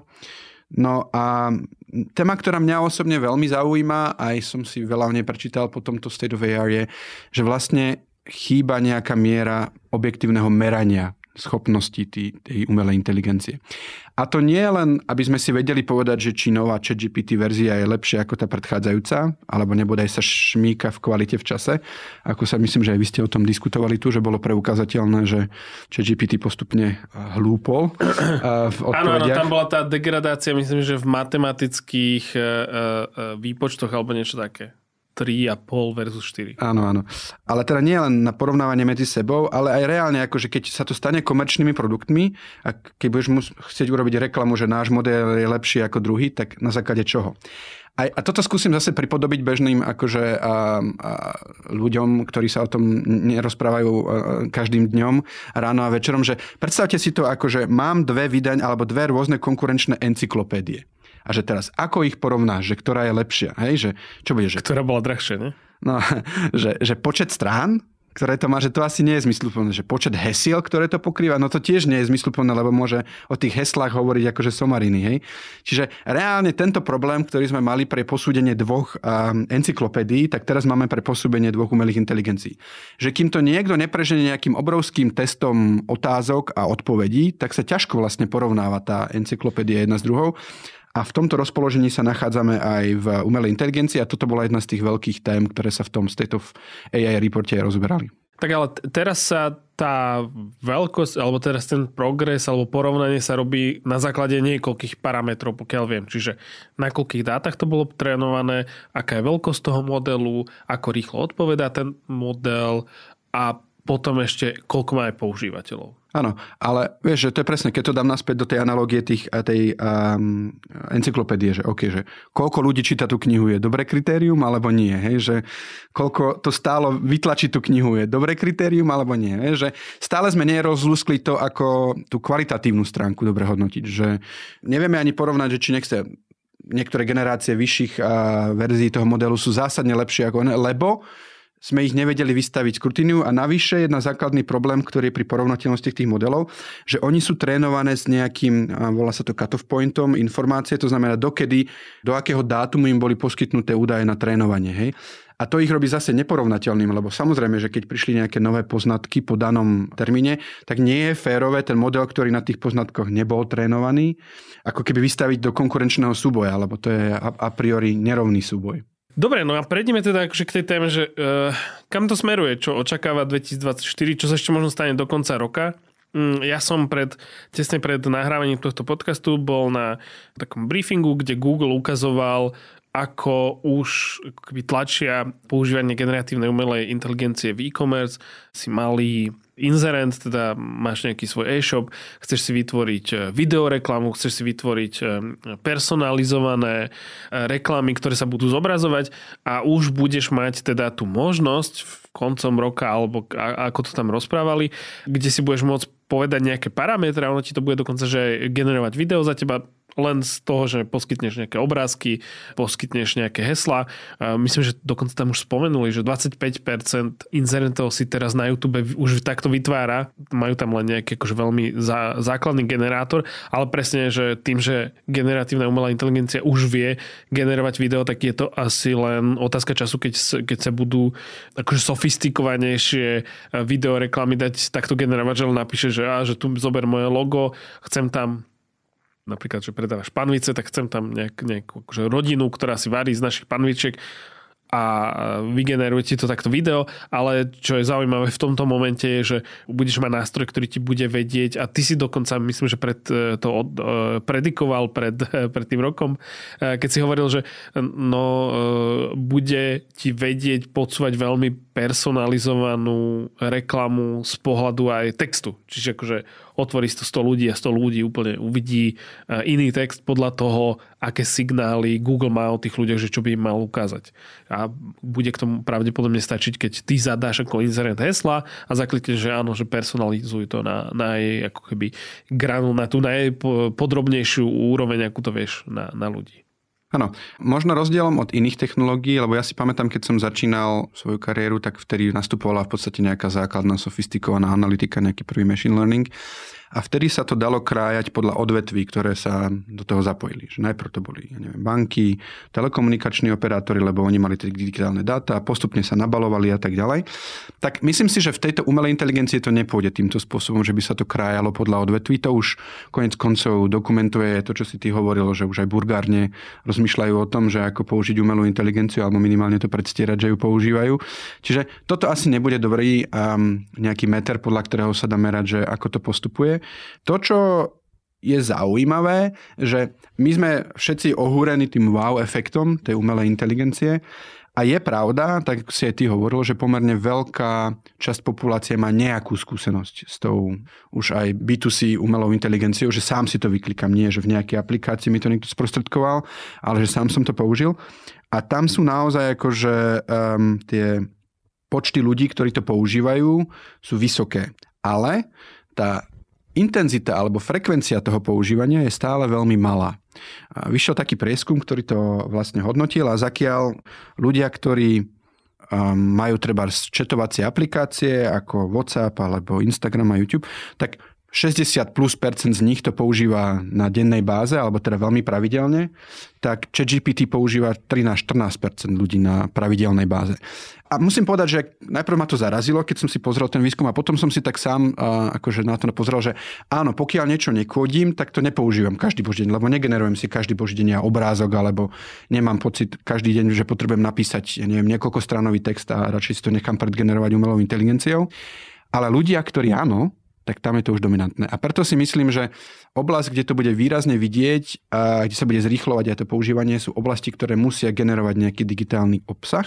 No a téma, ktorá mňa osobne veľmi zaujíma, aj som si veľa o nej prečítal po tomto State of á er, je, že vlastne chýba nejaká miera objektívneho merania schopnosti tej, tej umelej inteligencie. A to nie len, aby sme si vedeli povedať, že či nová ChatGPT verzia je lepšia ako tá predchádzajúca, alebo nebodaj sa šmíka v kvalite v čase, ako sa myslím, že aj vy ste o tom diskutovali tu, že bolo preukázateľné, že ChatGPT postupne hlúpol v odpovediach. Áno, áno, tam bola tá degradácia, myslím, že v matematických výpočtoch alebo niečo také. tri a pol versus štyri. Áno, áno. Ale teda nie len na porovnávanie medzi sebou, ale aj reálne, akože keď sa to stane komerčnými produktmi a keď budeš mu chcieť urobiť reklamu, že náš model je lepší ako druhý, tak na základe čoho? A, a toto skúsim zase pripodobiť bežným akože, a, a ľuďom, ktorí sa o tom nerozprávajú a, každým dňom, ráno a večerom, že predstavte si to ako, že mám dve vydania alebo dve rôzne konkurenčné encyklopédie. A že teraz, ako ich porovnáš, že ktorá je lepšia? Hej? Že, čo bude, že... Ktorá bola drahšia, ne? No, že, že počet strán, ktoré to má, že to asi nie je zmysluplné. Že počet hesiel, ktoré to pokrýva, no to tiež nie je zmysluplné, lebo môže o tých heslách hovoriť akože somariny. Hej? Čiže reálne tento problém, ktorý sme mali pre posúdenie dvoch um, encyklopédií, tak teraz máme pre posúdenie dvoch umelých inteligencií. Že kým to niekto nepreženie nejakým obrovským testom otázok a odpovedí, tak sa ťažko vlastne porovnáva tá encyklopédia jedna s druhou. A v tomto rozpoložení sa nachádzame aj v umelej inteligencii a toto bola jedna z tých veľkých tém, ktoré sa v tom State of á í reporte aj rozberali. Tak ale teraz sa tá veľkosť, alebo teraz ten progres, alebo porovnanie sa robí na základe niekoľkých parametrov, pokiaľ viem. Čiže na koľkých dátach to bolo trénované, aká je veľkosť toho modelu, ako rýchlo odpovedá ten model a potom ešte koľko má aj používateľov. Áno, ale vieš, že to je presne, keď to dám naspäť do tej analogie tých, tej um, encyklopédie, že OK, že koľko ľudí číta tú knihu je dobré kritérium alebo nie, hej, že koľko to stálo vytlačiť tú knihu je dobré kritérium alebo nie, hej, že stále sme nerozlúskli to ako tú kvalitatívnu stránku dobre hodnotiť, že nevieme ani porovnať, že či nechce niektoré generácie vyšších uh, verzií toho modelu sú zásadne lepšie ako one, lebo sme ich nevedeli vystaviť skrutíniu a navyše jedna základný problém, ktorý je pri porovnateľnosti tých modelov, že oni sú trénované s nejakým, volá sa to cut-off pointom informácie, to znamená dokedy, do akého dátumu im boli poskytnuté údaje na trénovanie. Hej? A to ich robí zase neporovnateľným, lebo samozrejme, že keď prišli nejaké nové poznatky po danom termíne, tak nie je férové ten model, ktorý na tých poznatkoch nebol trénovaný, ako keby vystaviť do konkurenčného súboja, lebo to je a priori nerovný súboj. Dobre, no a prejdeme teda akože k tej téme, že uh, kam to smeruje, čo očakáva dvetisícdvadsaťštyri, čo sa ešte možno stane do konca roka. Um, ja som pred, tesne pred nahrávaním tohto podcastu bol na takom briefingu, kde Google ukazoval, ako už tlačia používanie generatívnej umelej inteligencie v e-commerce. Si malý inzerent, teda máš nejaký svoj e-shop, chceš si vytvoriť videoreklamu, chceš si vytvoriť personalizované reklamy, ktoré sa budú zobrazovať a už budeš mať teda tú možnosť koncom roka, alebo ako to tam rozprávali, kde si budeš môcť povedať nejaké parametre a ono ti to bude dokonca, že generovať video za teba len z toho, že poskytneš nejaké obrázky, poskytneš nejaké heslá. Myslím, že dokonca tam už spomenuli, že dvadsaťpäť percent inzerentov si teraz na YouTube už takto vytvára. Majú tam len nejaký akože veľmi zá, základný generátor, ale presne, že tým, že generatívna umelá inteligencia už vie generovať video, tak je to asi len otázka času, keď, keď sa budú akože sofistikovanejšie videoreklamy dať takto generovať, že len napíše, že, á, že tu zober moje logo, chcem tam napríklad, že predávaš panvice, tak chcem tam nejak, nejakú akože rodinu, ktorá si varí z našich panvičiek a vygeneruje ti to takto video, ale čo je zaujímavé v tomto momente je, že budeš mať nástroj, ktorý ti bude vedieť a ty si dokonca, myslím, že pred to od, predikoval pred, pred tým rokom, keď si hovoril, že no, bude ti vedieť podsúvať veľmi personalizovanú reklamu z pohľadu aj textu. Čiže akože otvorí to sto ľudí a sto ľudí úplne uvidí iný text podľa toho, aké signály Google má o tých ľuďoch, že čo by im mal ukázať. A bude k tomu pravdepodobne stačiť, keď ty zadáš ako internet hesla a zaklikneš, že áno, že personalizuj to na, na jej ako keby granu, na tú najpodrobnejšiu úroveň, akú to vieš na, na ľudí. Áno, možno rozdielom od iných technológií, lebo ja si pamätám, keď som začínal svoju kariéru, tak vtedy nastupovala v podstate nejaká základná sofistikovaná analytika, nejaký prvý machine learning. A vtedy sa to dalo krájať podľa odvetví, ktoré sa do toho zapojili. Že najprv to boli, ja neviem, banky, telekomunikační operátori, lebo oni mali tie digitálne dáta, postupne sa nabalovali a tak ďalej. Tak myslím si, že v tejto umelej inteligencii to nepôjde týmto spôsobom, že by sa to krájalo podľa odvetví. To už koniec koncov dokumentuje to, čo si ty hovoril, že už aj burgárne rozmýšľajú o tom, že ako použiť umelú inteligenciu alebo minimálne to predstierať, že ju používajú. Čiže toto asi nebude dobrý um, nejaký meter, podľa ktorého sa dá merať, že ako to postupuje. To, čo je zaujímavé, že my sme všetci ohúrení tým wow efektom tej umelej inteligencie a je pravda, tak si aj ty hovoril, že pomerne veľká časť populácie má nejakú skúsenosť s tou už aj bé dva cé umelou inteligenciou, že sám si to vyklikam, nie že v nejakej aplikácii mi to niekto sprostredkoval, ale že sám som to použil. A tam sú naozaj akože um, tie počty ľudí, ktorí to používajú, sú vysoké. Ale tá intenzita alebo frekvencia toho používania je stále veľmi malá. Vyšiel taký prieskum, ktorý to vlastne hodnotil a zakiaľ ľudia, ktorí majú treba četovacie aplikácie ako WhatsApp alebo Instagram a YouTube, tak šesťdesiat plus percent z nich to používa na dennej báze, alebo teda veľmi pravidelne, tak ChatGPT používa trinásť až štrnásť percent ľudí na pravidelnej báze. A musím povedať, že najprv ma to zarazilo, keď som si pozrel ten výskum a potom som si tak sám uh, akože na to pozrel, že áno, pokiaľ niečo nekvodím, tak to nepoužívam každý boží deň, lebo negenerujem si každý boží deň obrázok, alebo nemám pocit každý deň, že potrebujem napísať, ja neviem, niekoľkostranový text a radšej si to nechám predgenerovať umelou inteligenciou. Ale ľudia, ktorí áno, tak tam je to už dominantné. A preto si myslím, že oblasť, kde to bude výrazne vidieť a kde sa bude zrýchlovať aj to používanie, sú oblasti, ktoré musia generovať nejaký digitálny obsah.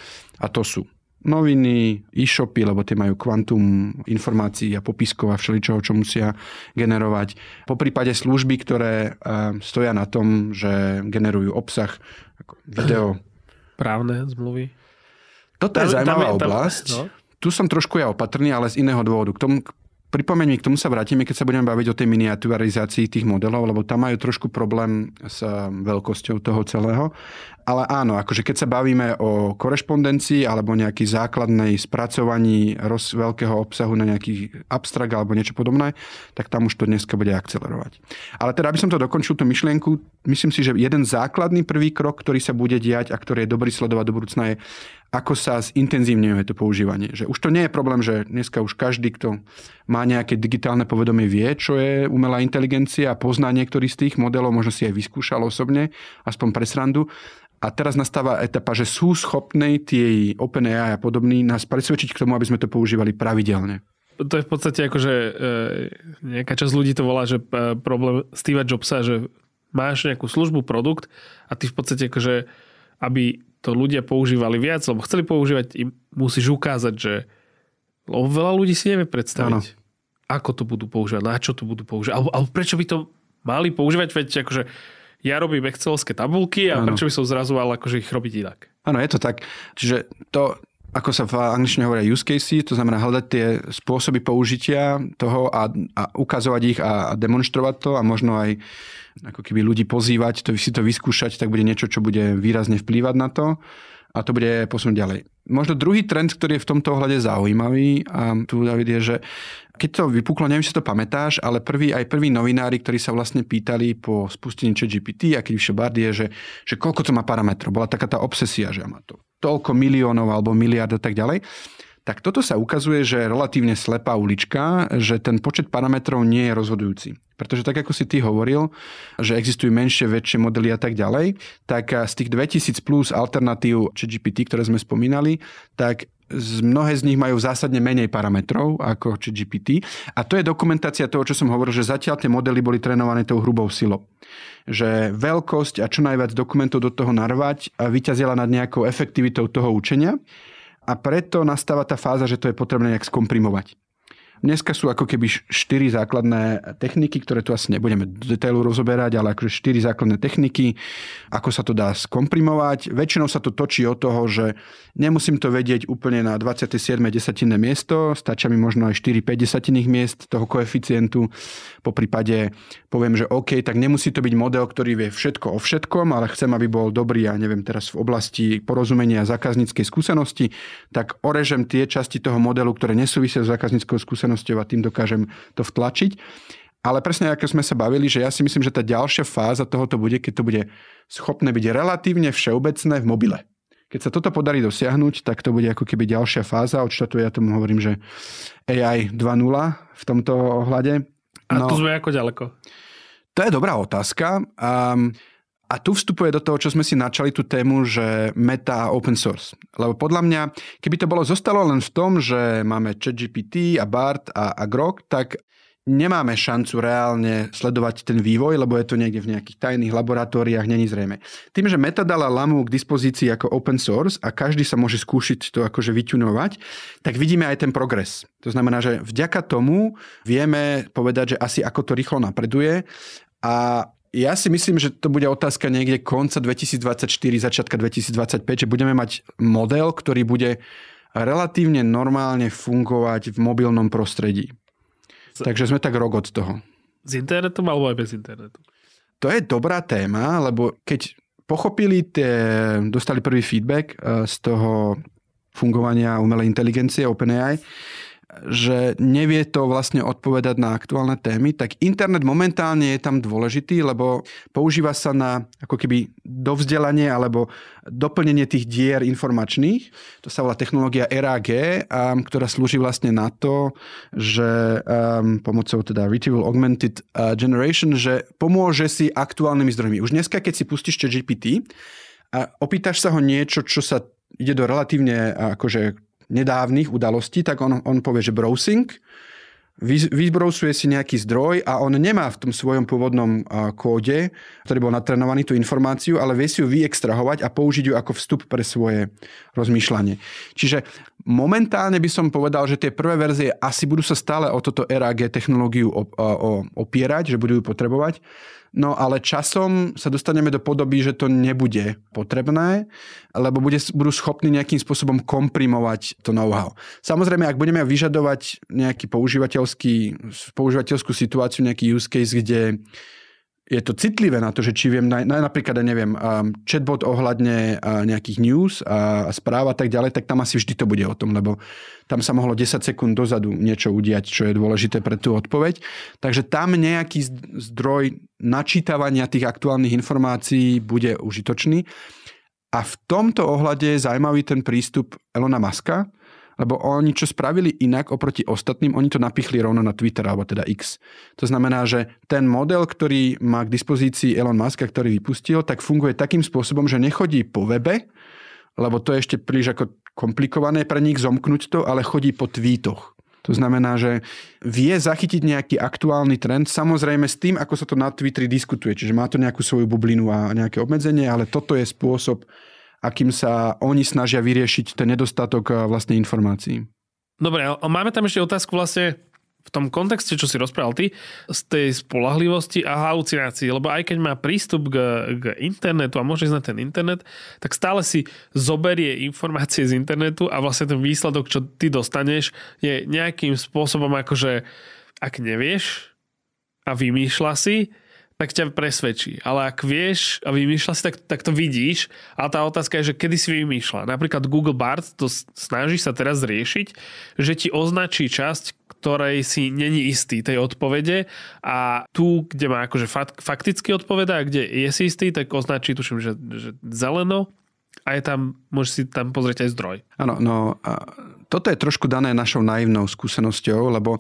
A to sú noviny, e-shopy, lebo tie majú kvantum informácií a popiskov a všeličoho, čo musia generovať. Po prípade služby, ktoré stoja na tom, že generujú obsah, ako video. Právne zmluvy. Toto je zaujímavá oblasť. No. Tu som trošku ja opatrný, ale z iného dôvodu. K tomu Pripomeň mi, k tomu sa vrátime, keď sa budeme baviť o tej miniaturizácii tých modelov, lebo tam majú trošku problém s veľkosťou toho celého. Ale áno, akože keď sa bavíme o korešpondencii alebo nejaký základnej spracovaní roz, veľkého obsahu na nejaký abstrakt alebo niečo podobné, tak tam už to dneska bude akcelerovať. Ale teda, aby som to dokončil, tú myšlienku, myslím si, že jeden základný prvý krok, ktorý sa bude diať a ktorý je dobrý sledovať do budúcna, je, ako sa zintenzívňuje to používanie. Že už to nie je problém, že dneska už každý, kto má nejaké digitálne povedomie, vie, čo je umelá inteligencia a pozná niektorý z tých modelov, možno si aj vyskúšal osobne, aspoň pre srandu. A teraz nastáva etapa, že sú schopní tie OpenAI a podobní nás presvedčiť k tomu, aby sme to používali pravidelne. To je v podstate ako, že e, nejaká časť ľudí to volá, že e, problém Steva Jobsa, že máš nejakú službu, produkt a ty v podstate akože, aby to ľudia používali viac, lebo chceli používať, im musíš ukázať, že lebo veľa ľudí si nevie predstaviť, ano. Ako to budú používať, na čo to budú používať, alebo, alebo prečo by to mali používať, veď akože ja robím excelovské tabulky a ano. Prečo by som zrazu mal akože ich robiť inak. Áno, je to tak. Čiže to, ako sa v angličtine hovoria use cases, to znamená hľadať tie spôsoby použitia toho a, a ukazovať ich a, a demonštrovať to a možno aj ako keby ľudí pozývať, to si to vyskúšať, tak bude niečo, čo bude výrazne vplývať na to a to bude posunúť ďalej. Možno druhý trend, ktorý je v tomto ohľade zaujímavý a tu, David, je, že keď to vypuklo, neviem, či si to pamätáš, ale prvý, aj prví novinári, ktorí sa vlastne pýtali po spustení ChatGPT, a keď vyšiel Bard, je, že, že koľko to má parametrov. Bola taká tá obsesia, že má to toľko miliónov alebo miliard a tak ďalej. Tak toto sa ukazuje, že je relatívne slepá ulička, že ten počet parametrov nie je rozhodujúci. Pretože tak, ako si ty hovoril, že existujú menšie, väčšie modely a tak ďalej, tak z tých dvetisíc plus alternatív ChatGPT, ktoré sme spomínali, tak mnohé z nich majú zásadne menej parametrov ako ChatGPT. A to je dokumentácia toho, čo som hovoril, že zatiaľ tie modely boli trénované tou hrubou silou. Že veľkosť a čo najviac dokumentov do toho narvať a vyťazila nad nejakou efektivitou toho učenia. A preto nastáva tá fáza, že to je potrebné nejak skomprimovať. Dneska sú ako keby štyri základné techniky, ktoré tu asi nebudeme do detailu rozoberať, ale akože štyri základné techniky, ako sa to dá skomprimovať. Väčšinou sa to točí od toho, že nemusím to vedieť úplne na dvadsiate siedme desatinné miesto, stačia mi možno aj štyri päť desatinných miest toho koeficientu. Po prípade poviem, že OK, tak nemusí to byť model, ktorý vie všetko o všetkom, ale chcem, aby bol dobrý, ja neviem, teraz v oblasti porozumenia zákazníckej skúsenosti, tak orežem tie časti toho modelu, ktoré nesúvisia s zákazníckou skúsenosťou a tým dokážem to vtlačiť. Ale presne ako sme sa bavili, že ja si myslím, že tá ďalšia fáza tohoto bude, keď to bude schopné byť relatívne všeobecné v mobile. Keď sa toto podarí dosiahnuť, tak to bude ako keby ďalšia fáza. Odštatuje, ja tomu hovorím, že á í dva bodka nula v tomto ohľade. No, a tu sme ako ďaleko? To je dobrá otázka. Um, A tu vstupuje do toho, čo sme si načali tú tému, že meta a open source. Lebo podľa mňa, keby to bolo zostalo len v tom, že máme ChatGPT a Bard a, a Grok, tak nemáme šancu reálne sledovať ten vývoj, lebo je to niekde v nejakých tajných laboratóriách, není zrejme. Tým, že Meta dala Lamu k dispozícii ako open source a každý sa môže skúšiť to akože vytunovať, tak vidíme aj ten progres. To znamená, že vďaka tomu vieme povedať, že asi ako to rýchlo napreduje. A ja si myslím, že to bude otázka niekde konca dvetisícdvadsaťštyri, začiatka dvetisícdvadsaťpäť, že budeme mať model, ktorý bude relatívne normálne fungovať v mobilnom prostredí. Takže sme tak rok od toho. S internetom alebo aj bez internetu? To je dobrá téma, lebo keď pochopili, tie, dostali prvý feedback z toho fungovania umelej inteligencie OpenAI, že nevie to vlastne odpovedať na aktuálne témy, tak internet momentálne je tam dôležitý, lebo používa sa na ako keby dovzdelanie alebo doplnenie tých dier informačných. To sa volá technológia er á gé, um, ktorá slúži vlastne na to, že um, pomocou teda Retrieval Augmented Generation, že pomôže si aktuálnymi zdrojmi. Už dneska, keď si pustíš ChatGPT a opýtaš sa ho niečo, čo sa ide do relatívne akože nedávnych udalostí, tak on, on povie, že browsing, vy, vybrousuje si nejaký zdroj a on nemá v tom svojom pôvodnom kóde, ktorý bol natrenovaný, tú informáciu, ale vie si ju vyextrahovať a použiť ju ako vstup pre svoje rozmýšľanie. Čiže momentálne by som povedal, že tie prvé verzie asi budú sa stále o toto er á gé technológiu opierať, že budú ju potrebovať. No ale časom sa dostaneme do podoby, že to nebude potrebné, lebo bude, budú schopní nejakým spôsobom komprimovať to know-how. Samozrejme, ak budeme vyžadovať nejaký používateľský, používateľskú situáciu, nejaký use case, kde je to citlivé na to, že či viem, napríklad, neviem, chatbot ohľadne nejakých news a správ a tak ďalej, tak tam asi vždy to bude o tom, lebo tam sa mohlo desať sekúnd dozadu niečo udiať, čo je dôležité pre tú odpoveď. Takže tam nejaký zdroj načítavania tých aktuálnych informácií bude užitočný. A v tomto ohľade je zaujímavý ten prístup Elona Muska, lebo oni čo spravili inak oproti ostatným, oni to napichli rovno na Twitter, alebo teda X. To znamená, že ten model, ktorý má k dispozícii Elon Musk, ktorý vypustil, tak funguje takým spôsobom, že nechodí po webe, lebo to je ešte príliš ako komplikované pre nich zomknúť to, ale chodí po tweetoch. To znamená, že vie zachytiť nejaký aktuálny trend, samozrejme s tým, ako sa to na Twitteri diskutuje. Čiže má to nejakú svoju bublinu a nejaké obmedzenie, ale toto je spôsob, akým sa oni snažia vyriešiť ten nedostatok vlastne informácií. Dobre, máme tam ešte otázku vlastne v tom kontexte, čo si rozprával ty, z tej spoľahlivosti a halucinácií, lebo aj keď má prístup k, k internetu a môže ísť na ten internet, tak stále si zoberie informácie z internetu a vlastne ten výsledok, čo ty dostaneš, je nejakým spôsobom akože, ak nevieš a vymýšľa si, tak ťa presvedčí. Ale ak vieš a vymýšľa si, tak, tak to vidíš. A tá otázka je, že kedy si vymýšľa. Napríklad Google Bard to snaží sa teraz riešiť, že ti označí časť, ktorej si není istý tej odpovede a tu, kde má akože fakticky odpoveda a kde je si istý, tak označí, tuším, že, že zeleno a je tam, môžeš si tam pozrieť aj zdroj. Áno, no toto je trošku dané našou naivnou skúsenosťou, lebo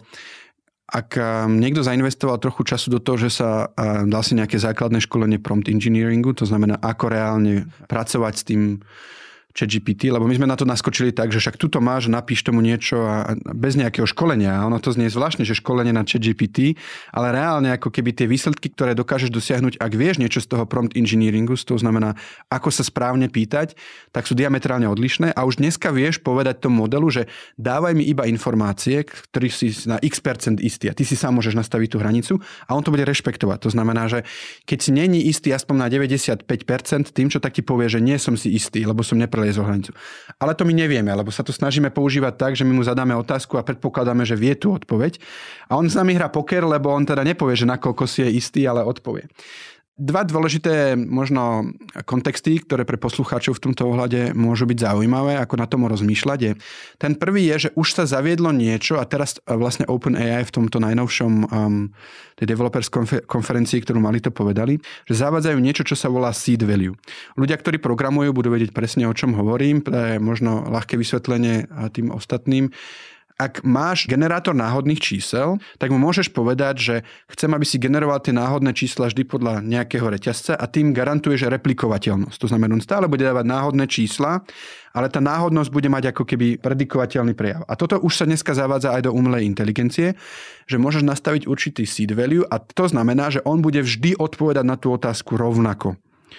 ak niekto zainvestoval trochu času do toho, že sa dal si nejaké základné školenie prompt engineeringu, to znamená, ako reálne pracovať s tým ChatGPT, lebo my sme na to naskočili tak, že však tuto máš, napíš tomu niečo a bez nejakého školenia. A ono to znie zvláštne, že školenie na ChatGPT, ale reálne ako keby tie výsledky, ktoré dokážeš dosiahnuť, ak vieš niečo z toho prompt engineeringu, to znamená, ako sa správne pýtať, tak sú diametrálne odlišné a už dneska vieš povedať tomu modelu, že dávaj mi iba informácie, ktorých si na x percent istý a ty si sám môžeš nastaviť tú hranicu a on to bude rešpektovať. To znamená, že keď si není istý aspoň na deväťdesiatpäť percent tým, čo tak ti povie, že nie som si istý, lebo som nepreliezol hranicu. Ale to my nevieme, lebo sa to snažíme používať tak, že my mu zadáme otázku a predpokladáme, že vie tú odpoveď. A on s nami hrá poker, lebo on teda nepovie, že nakoľko si je istý, ale odpovie. Dva dôležité možno kontexty, ktoré pre poslucháčov v tomto ohľade môžu byť zaujímavé, ako na tom rozmýšľať je. Ten prvý je, že už sa zaviedlo niečo a teraz vlastne OpenAI v tomto najnovšom um, tej developers konferencii, ktorú mali to povedali, že zavádzajú niečo, čo sa volá seed value. Ľudia, ktorí programujú, budú vedieť presne, o čom hovorím, pre možno ľahké vysvetlenie tým ostatným. Ak máš generátor náhodných čísel, tak mu môžeš povedať, že chcem, aby si generoval tie náhodné čísla vždy podľa nejakého reťazca a tým garantuješ replikovateľnosť. To znamená, on stále bude dávať náhodné čísla, ale tá náhodnosť bude mať ako keby predikovateľný prejav. A toto už sa dneska zavádza aj do umelej inteligencie, že môžeš nastaviť určitý seed value a to znamená, že on bude vždy odpovedať na tú otázku rovnako.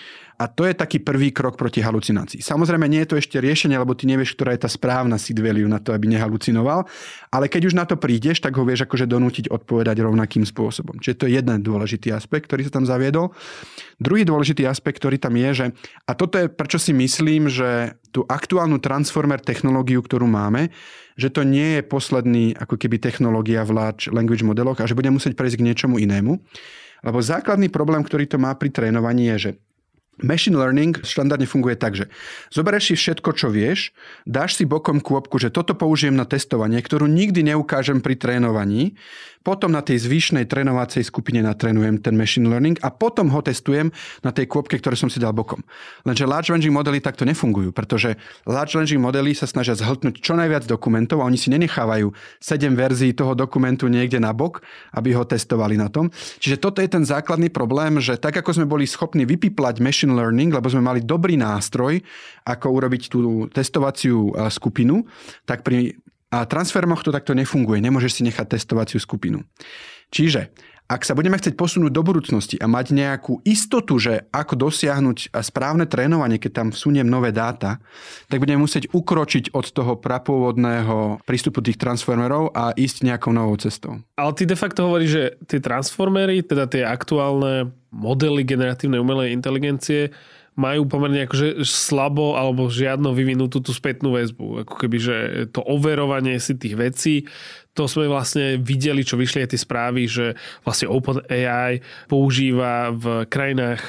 A to je taký prvý krok proti halucinácii. Samozrejme, nie je to ešte riešenie, lebo ty nevieš, ktorá je tá správna seed value na to, aby nehalucinoval, ale keď už na to prídeš, tak ho vieš akože donútiť odpovedať rovnakým spôsobom. Čiže to je jeden dôležitý aspekt, ktorý sa tam zaviedol. Druhý dôležitý aspekt, ktorý tam je, že, a toto je, prečo si myslím, že tú aktuálnu transformer technológiu, ktorú máme, že to nie je posledný ako keby technológia v large language modeloch a že bude musieť prejsť k niečomu inému. Lebo základný problém, ktorý to má pri trénovaní je, že machine learning štandardne funguje tak, že zoberieš si všetko, čo vieš, dáš si bokom kôpku, že toto použijem na testovanie, ktorú nikdy neukážem pri trénovaní, potom na tej zvyšnej trénovacej skupine natrénujem ten machine learning a potom ho testujem na tej kôpke, ktoré som si dal bokom. Lenže large language modely takto nefungujú, pretože large language modely sa snažia zhltnúť čo najviac dokumentov a oni si nenechávajú sedem verzií toho dokumentu niekde na bok, aby ho testovali na tom. Čiže toto je ten základný problém, že tak ako sme boli schopní vypiplať machine learning, lebo sme mali dobrý nástroj, ako urobiť tú testovaciu skupinu, tak pri A transfermoch to takto nefunguje. Nemôžeš si nechať testovaciu skupinu. Čiže ak sa budeme chcieť posunúť do budúcnosti a mať nejakú istotu, že ako dosiahnuť správne trénovanie, keď tam vsuniem nové dáta, tak budeme musieť ukročiť od toho prapôvodného prístupu tých transformerov a ísť nejakou novou cestou. Ale ty de facto hovoríš, že tie transformery, teda tie aktuálne modely generatívnej umelej inteligencie, majú pomerne akože slabo alebo žiadno vyvinutú tú spätnú väzbu. Ako keby, že to overovanie si tých vecí, to sme vlastne videli, čo vyšli aj tie správy, že vlastne OpenAI používa v krajinách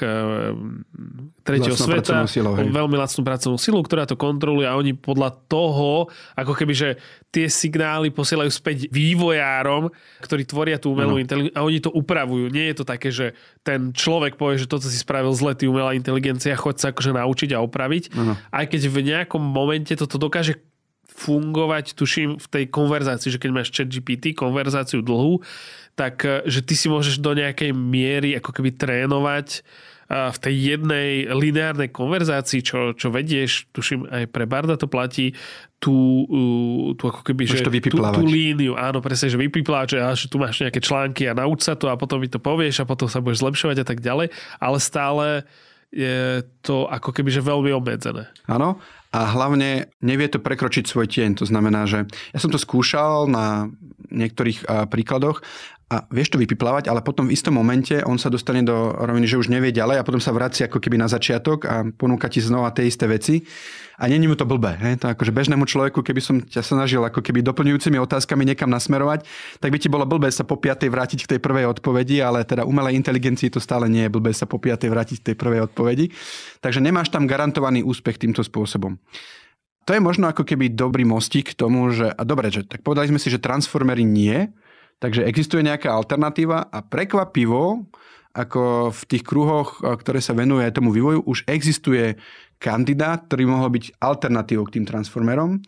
tretieho sveta veľmi lacnú pracovnú silu, ktorá to kontroluje a oni podľa toho, ako keby, že tie signály posielajú späť vývojárom, ktorí tvoria tú umelú inteligenciu a oni to upravujú. Nie je to také, že ten človek povie, že toto si spravil zle, ty umelá inteligencia, choď sa akože naučiť a opraviť. Ano. Aj keď v nejakom momente toto dokáže fungovať, tuším, v tej konverzácii, že keď máš ChatGPT, konverzáciu dlhú, tak že ty si môžeš do nejakej miery ako keby trénovať v tej jednej lineárnej konverzácii, čo, čo vedieš, tuším, aj pre Barda to platí, tú, tú ako keby, že tú, tú líniu, áno, presne, že vypiplávač, že tu máš nejaké články a nauč sa to a potom mi to povieš a potom sa budeš zlepšovať a tak ďalej, ale stále je to ako keby, že veľmi obmedzené. Áno. A hlavne nevie to prekročiť svoj tieň. To znamená, že ja som to skúšal na niektorých príkladoch a vieš to vypiplávať, ale potom v istom momente on sa dostane do roviny, že už nevie ďalej a potom sa vracia ako keby na začiatok a ponúka ti znova tie isté veci. A nie je mu to blbé. He? To akože bežnému človeku, keby som ťa snažil ako keby doplňujúcimi otázkami niekam nasmerovať, tak by ti bolo blbé sa po piatej vrátiť k tej prvej odpovedi, ale teda umelej inteligencii to stále nie je blbé sa po piatej vrátiť k tej prvej odpovedi. Takže nemáš tam garantovaný úspech týmto spôsobom. To je možno ako keby dobrý mostík k tomu, že a dobre, že tak povedali sme si, že transformery nie, takže existuje nejaká alternatíva a prekvapivo, ako v tých kruhoch, ktoré sa venuje tomu vývoju, už existuje kandidát, ktorý mohol byť alternatívou k tým transformerom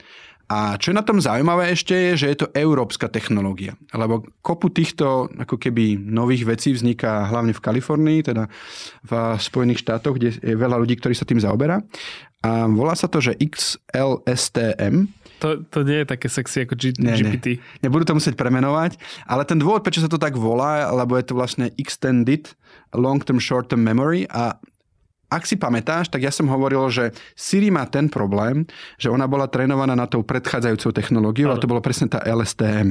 A čo je na tom zaujímavé ešte je, že je to európska technológia. Lebo kopu týchto ako keby nových vecí vzniká hlavne v Kalifornii, teda v Spojených štátoch, kde je veľa ľudí, ktorí sa tým zaoberá. A volá sa to, že X L S T M. To, to nie je také sexy ako G- nie, G P T. Nie. Nebudú to musieť premenovať, ale ten dôvod, prečo sa to tak volá, lebo je to vlastne Extended Long-Term Short-Term Memory a ak si pamätáš, tak ja som hovoril, že Siri má ten problém, že ona bola trénovaná na tou predchádzajúcou technológiou a to bolo presne tá L S T M.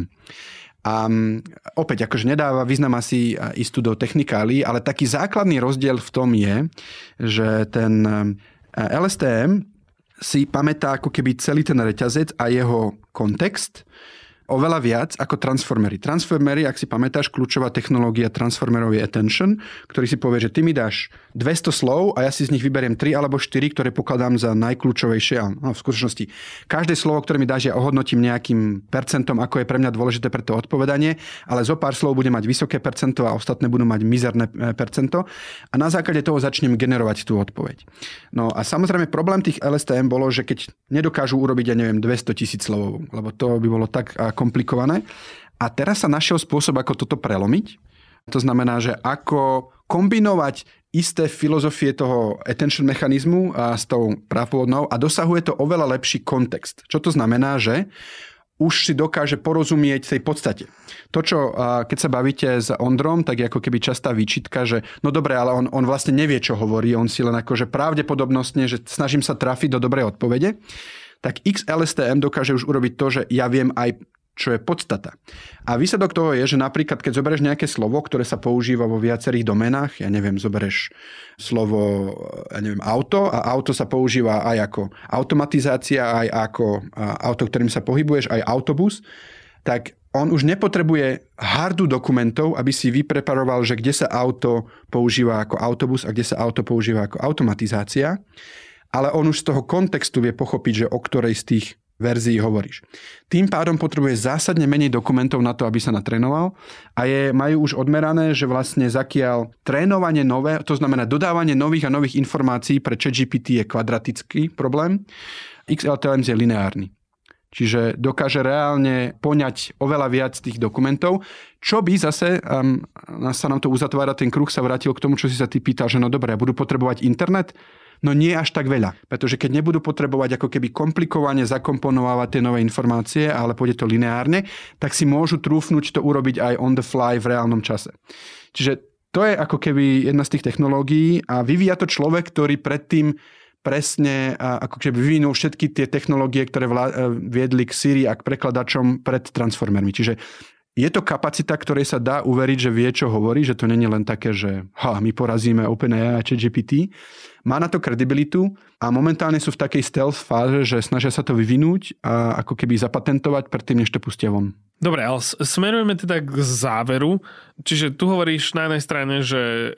A opäť, akože nedáva význam asi istú do technikálií, ale taký základný rozdiel v tom je, že ten L S T M si pamätá ako keby celý ten reťazec a jeho kontext oveľa viac ako transformery. Transformery, ak si pamätáš, kľúčová technológia transformerov je attention, ktorý si povie, že ty mi dáš dvesto slov a ja si z nich vyberiem tri alebo štyri, ktoré pokladám za najkľúčovejšie. No, v skutočnosti každé slovo, ktoré mi dáš, ja ohodnotím nejakým percentom, ako je pre mňa dôležité pre to odpovedanie, ale zo pár slov bude mať vysoké percento a ostatné budú mať mizerné percento a na základe toho začnem generovať tú odpoveď. No a samozrejme problém tých L S T M bolo, že keď nedokážu urobiť, ja neviem, dvestotisíc slovov, lebo to by bolo tak komplikované. A teraz sa našiel spôsob, ako toto prelomiť. To znamená, že ako kombinovať isté filozofie toho attention mechanizmu a s tou prapôvodnou a dosahuje to oveľa lepší kontext. Čo to znamená, že už si dokáže porozumieť tej podstate. To, čo keď sa bavíte s Ondrom, tak je ako keby častá výčitka, že no dobre, ale on, on vlastne nevie, čo hovorí, on si len akože pravdepodobnostne, že snažím sa trafiť do dobrej odpovede, tak X L S T M dokáže už urobiť to, že ja viem aj čo je podstata. A výsledok toho je, že napríklad, keď zoberieš nejaké slovo, ktoré sa používa vo viacerých domenách, ja neviem, zoberieš slovo, ja neviem, auto a auto sa používa aj ako automatizácia, aj ako auto, ktorým sa pohybuješ, aj autobus, tak on už nepotrebuje hardu dokumentov, aby si vypreparoval, že kde sa auto používa ako autobus a kde sa auto používa ako automatizácia, ale on už z toho kontextu vie pochopiť, že o ktorej z tých verzií hovoríš. Tým pádom potrebuje zásadne menej dokumentov na to, aby sa natrénoval a je, majú už odmerané, že vlastne zakiaľ trénovanie nové, to znamená dodávanie nových a nových informácií pre ChatGPT je kvadratický problém, X L T M je lineárny. Čiže dokáže reálne poňať oveľa viac tých dokumentov, čo by zase, um, sa nám to uzatvára, ten kruh sa vrátil k tomu, čo si sa ty pýtal, že no dobre, ja budú potrebovať internet. No nie až tak veľa, pretože keď nebudú potrebovať ako keby komplikovane zakomponovávať tie nové informácie, ale pôjde to lineárne, tak si môžu trúfnuť to urobiť aj on the fly v reálnom čase. Čiže to je ako keby jedna z tých technológií a vyvíja to človek, ktorý predtým presne ako keby vyvinul všetky tie technológie, ktoré viedli k Siri a k prekladačom pred transformermi. Čiže je to kapacita, ktorej sa dá uveriť, že vie, čo hovorí, že to nie je len také, že ha, my porazíme OpenAI a ChatGPT. Má na to kredibilitu a momentálne sú v takej stealth fáze, že snažia sa to vyvinúť a ako keby zapatentovať predtým, než to pustia von. Dobre, ale smerujeme teda k záveru. Čiže tu hovoríš na jednej strane, že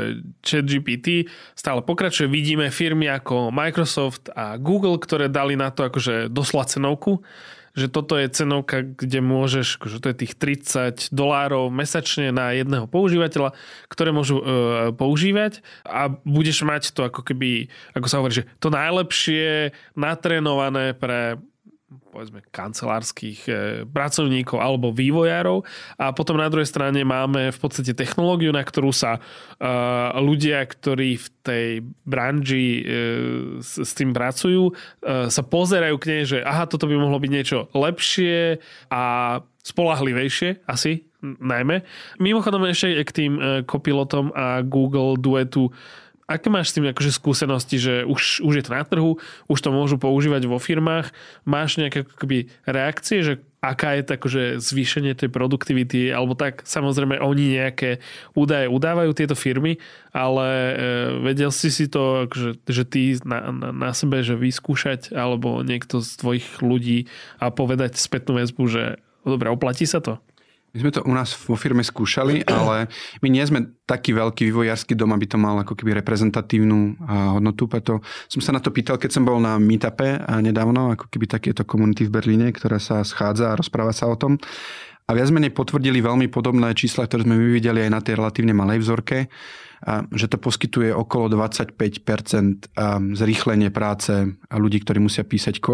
ChatGPT stále pokračuje. Vidíme firmy ako Microsoft a Google, ktoré dali na to akože doslova cenovku, že toto je cenovka, kde môžeš, že to je tých tridsať dolárov mesačne na jedného používateľa, ktoré môžu e, používať a budeš mať to ako keby, ako sa hovorí, že to najlepšie natrénované pre povedzme kancelárskych e, pracovníkov alebo vývojárov a potom na druhej strane máme v podstate technológiu, na ktorú sa e, ľudia, ktorí v tej branži e, s, s tým pracujú, e, sa pozerajú k nej, že aha, toto by mohlo byť niečo lepšie a spolahlivejšie asi najmä. Mimochodom ešte k tým e, copilotom a Google duetu. Aké máš s tým akože skúsenosti, že už, už je to na trhu, už to môžu používať vo firmách? Máš nejaké akoby reakcie, že aká je to akože zvýšenie tej produktivity, alebo tak samozrejme oni nejaké údaje udávajú tieto firmy, ale e, vedel si si to, akože, že ty na, na, na sebe že vyskúšať alebo niekto z tvojich ľudí a povedať spätnú väzbu, že dobre, oplatí sa to? My sme to u nás vo firme skúšali, ale my nie sme taký veľký vývojársky dom, aby to mal ako keby reprezentatívnu hodnotu. Preto som sa na to pýtal, keď som bol na meetupe nedávno, ako keby takéto komunity v Berlíne, ktorá sa schádza a rozpráva sa o tom. A viac menej potvrdili veľmi podobné čísla, ktoré sme my videli aj na tej relatívne malej vzorke, že to poskytuje okolo dvadsaťpäť percent zrýchlenie práce ľudí, ktorí musia písať kód.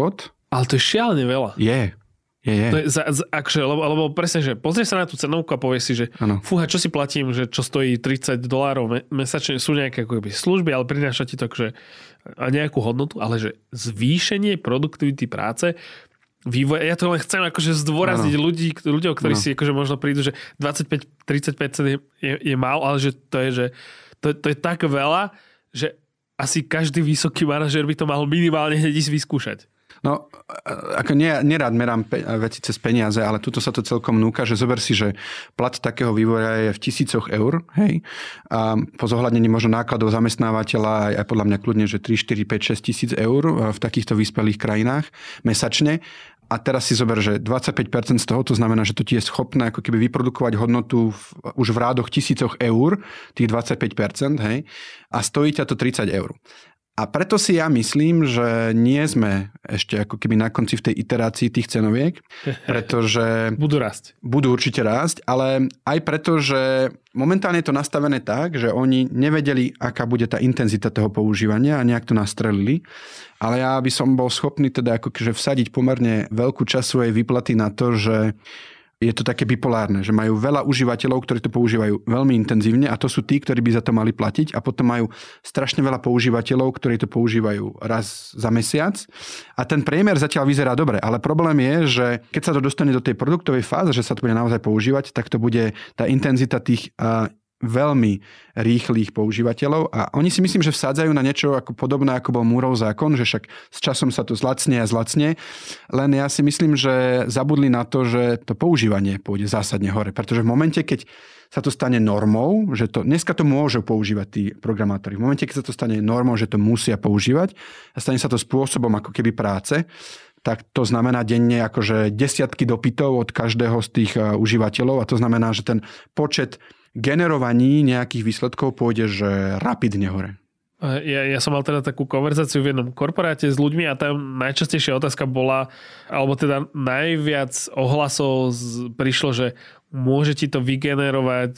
Ale to je šialene veľa. Je. Je, je. To je za, za, akže, lebo, lebo presne, že pozrieš sa na tú cenovku a povieš si, že ano. Fúha, čo si platím, že čo stojí tridsať dolárov me, mesačne, sú nejaké ako služby, ale prináša ti to akože nejakú hodnotu, ale že zvýšenie produktivity práce, vývoj, ja to len chcem akože zdôrazniť ľudí, ľuďom, ktorí ano. Si akože možno prídu, že dvadsaťpäť tridsať percent je, je, je málo, ale že to je, že to, to je tak veľa, že asi každý vysoký manažer by to mal minimálne hneď ísť vyskúšať. No, ako nie, nerád merám pe- veci cez peniaze, ale tuto sa to celkom núka, že zober si, že plat takého vývoja je v tisícoch eur, hej, a po zohľadnení možno nákladov zamestnávateľa aj, aj podľa mňa kľudne, že tri, štyri, päť, šesť tisíc eur v takýchto vyspelých krajinách mesačne. A teraz si zober, že dvadsaťpäť percent z toho, to znamená, že to ti je schopné ako keby vyprodukovať hodnotu v, už v rádoch tisícoch eur, tých dvadsaťpäť percent, hej, a stojí ťa to tridsať eur. A preto si ja myslím, že nie sme ešte ako keby na konci v tej iterácii tých cenoviek, pretože... Budú rásť. Budú určite rásť, ale aj preto, že momentálne je to nastavené tak, že oni nevedeli, aká bude tá intenzita toho používania a nejak to nastrelili. Ale ja by som bol schopný teda ako že vsadiť pomerne veľkú časť svojej výplaty na to, že je to také bipolárne, že majú veľa užívateľov, ktorí to používajú veľmi intenzívne a to sú tí, ktorí by za to mali platiť a potom majú strašne veľa používateľov, ktorí to používajú raz za mesiac a ten priemer zatiaľ vyzerá dobre, ale problém je, že keď sa to dostane do tej produktovej fáze, že sa to bude naozaj používať, tak to bude tá intenzita tých uh, veľmi rýchlych používateľov a oni si myslím, že vsádzajú na niečo ako podobné, ako bol Moorov zákon, že však s časom sa to zlacne a zlacne, len ja si myslím, že zabudli na to, že to používanie pôjde zásadne hore, pretože v momente, keď sa to stane normou, že to, dneska to môžu používať tí programátori, v momente, keď sa to stane normou, že to musia používať a stane sa to spôsobom ako keby práce, tak to znamená denne akože desiatky dopytov od každého z tých užívateľov a to znamená, že ten počet generovaní nejakých výsledkov pôjde, že rapidne hore. Ja, ja som mal teda takú konverzáciu v jednom korporáte s ľuďmi a tam najčastejšia otázka bola, alebo teda najviac ohlasov z, prišlo, že môže ti to vygenerovať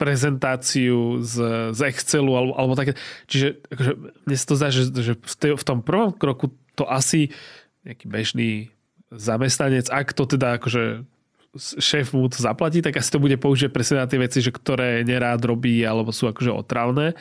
prezentáciu z, z Excelu alebo, alebo také. Čiže akože, mne sa to zdá, že, že v tom prvom kroku to asi nejaký bežný zamestnanec, ak to teda akože šéf mu to zaplatí, tak asi to bude použiť presne na tie veci, že ktoré nerád robí alebo sú akože otravné,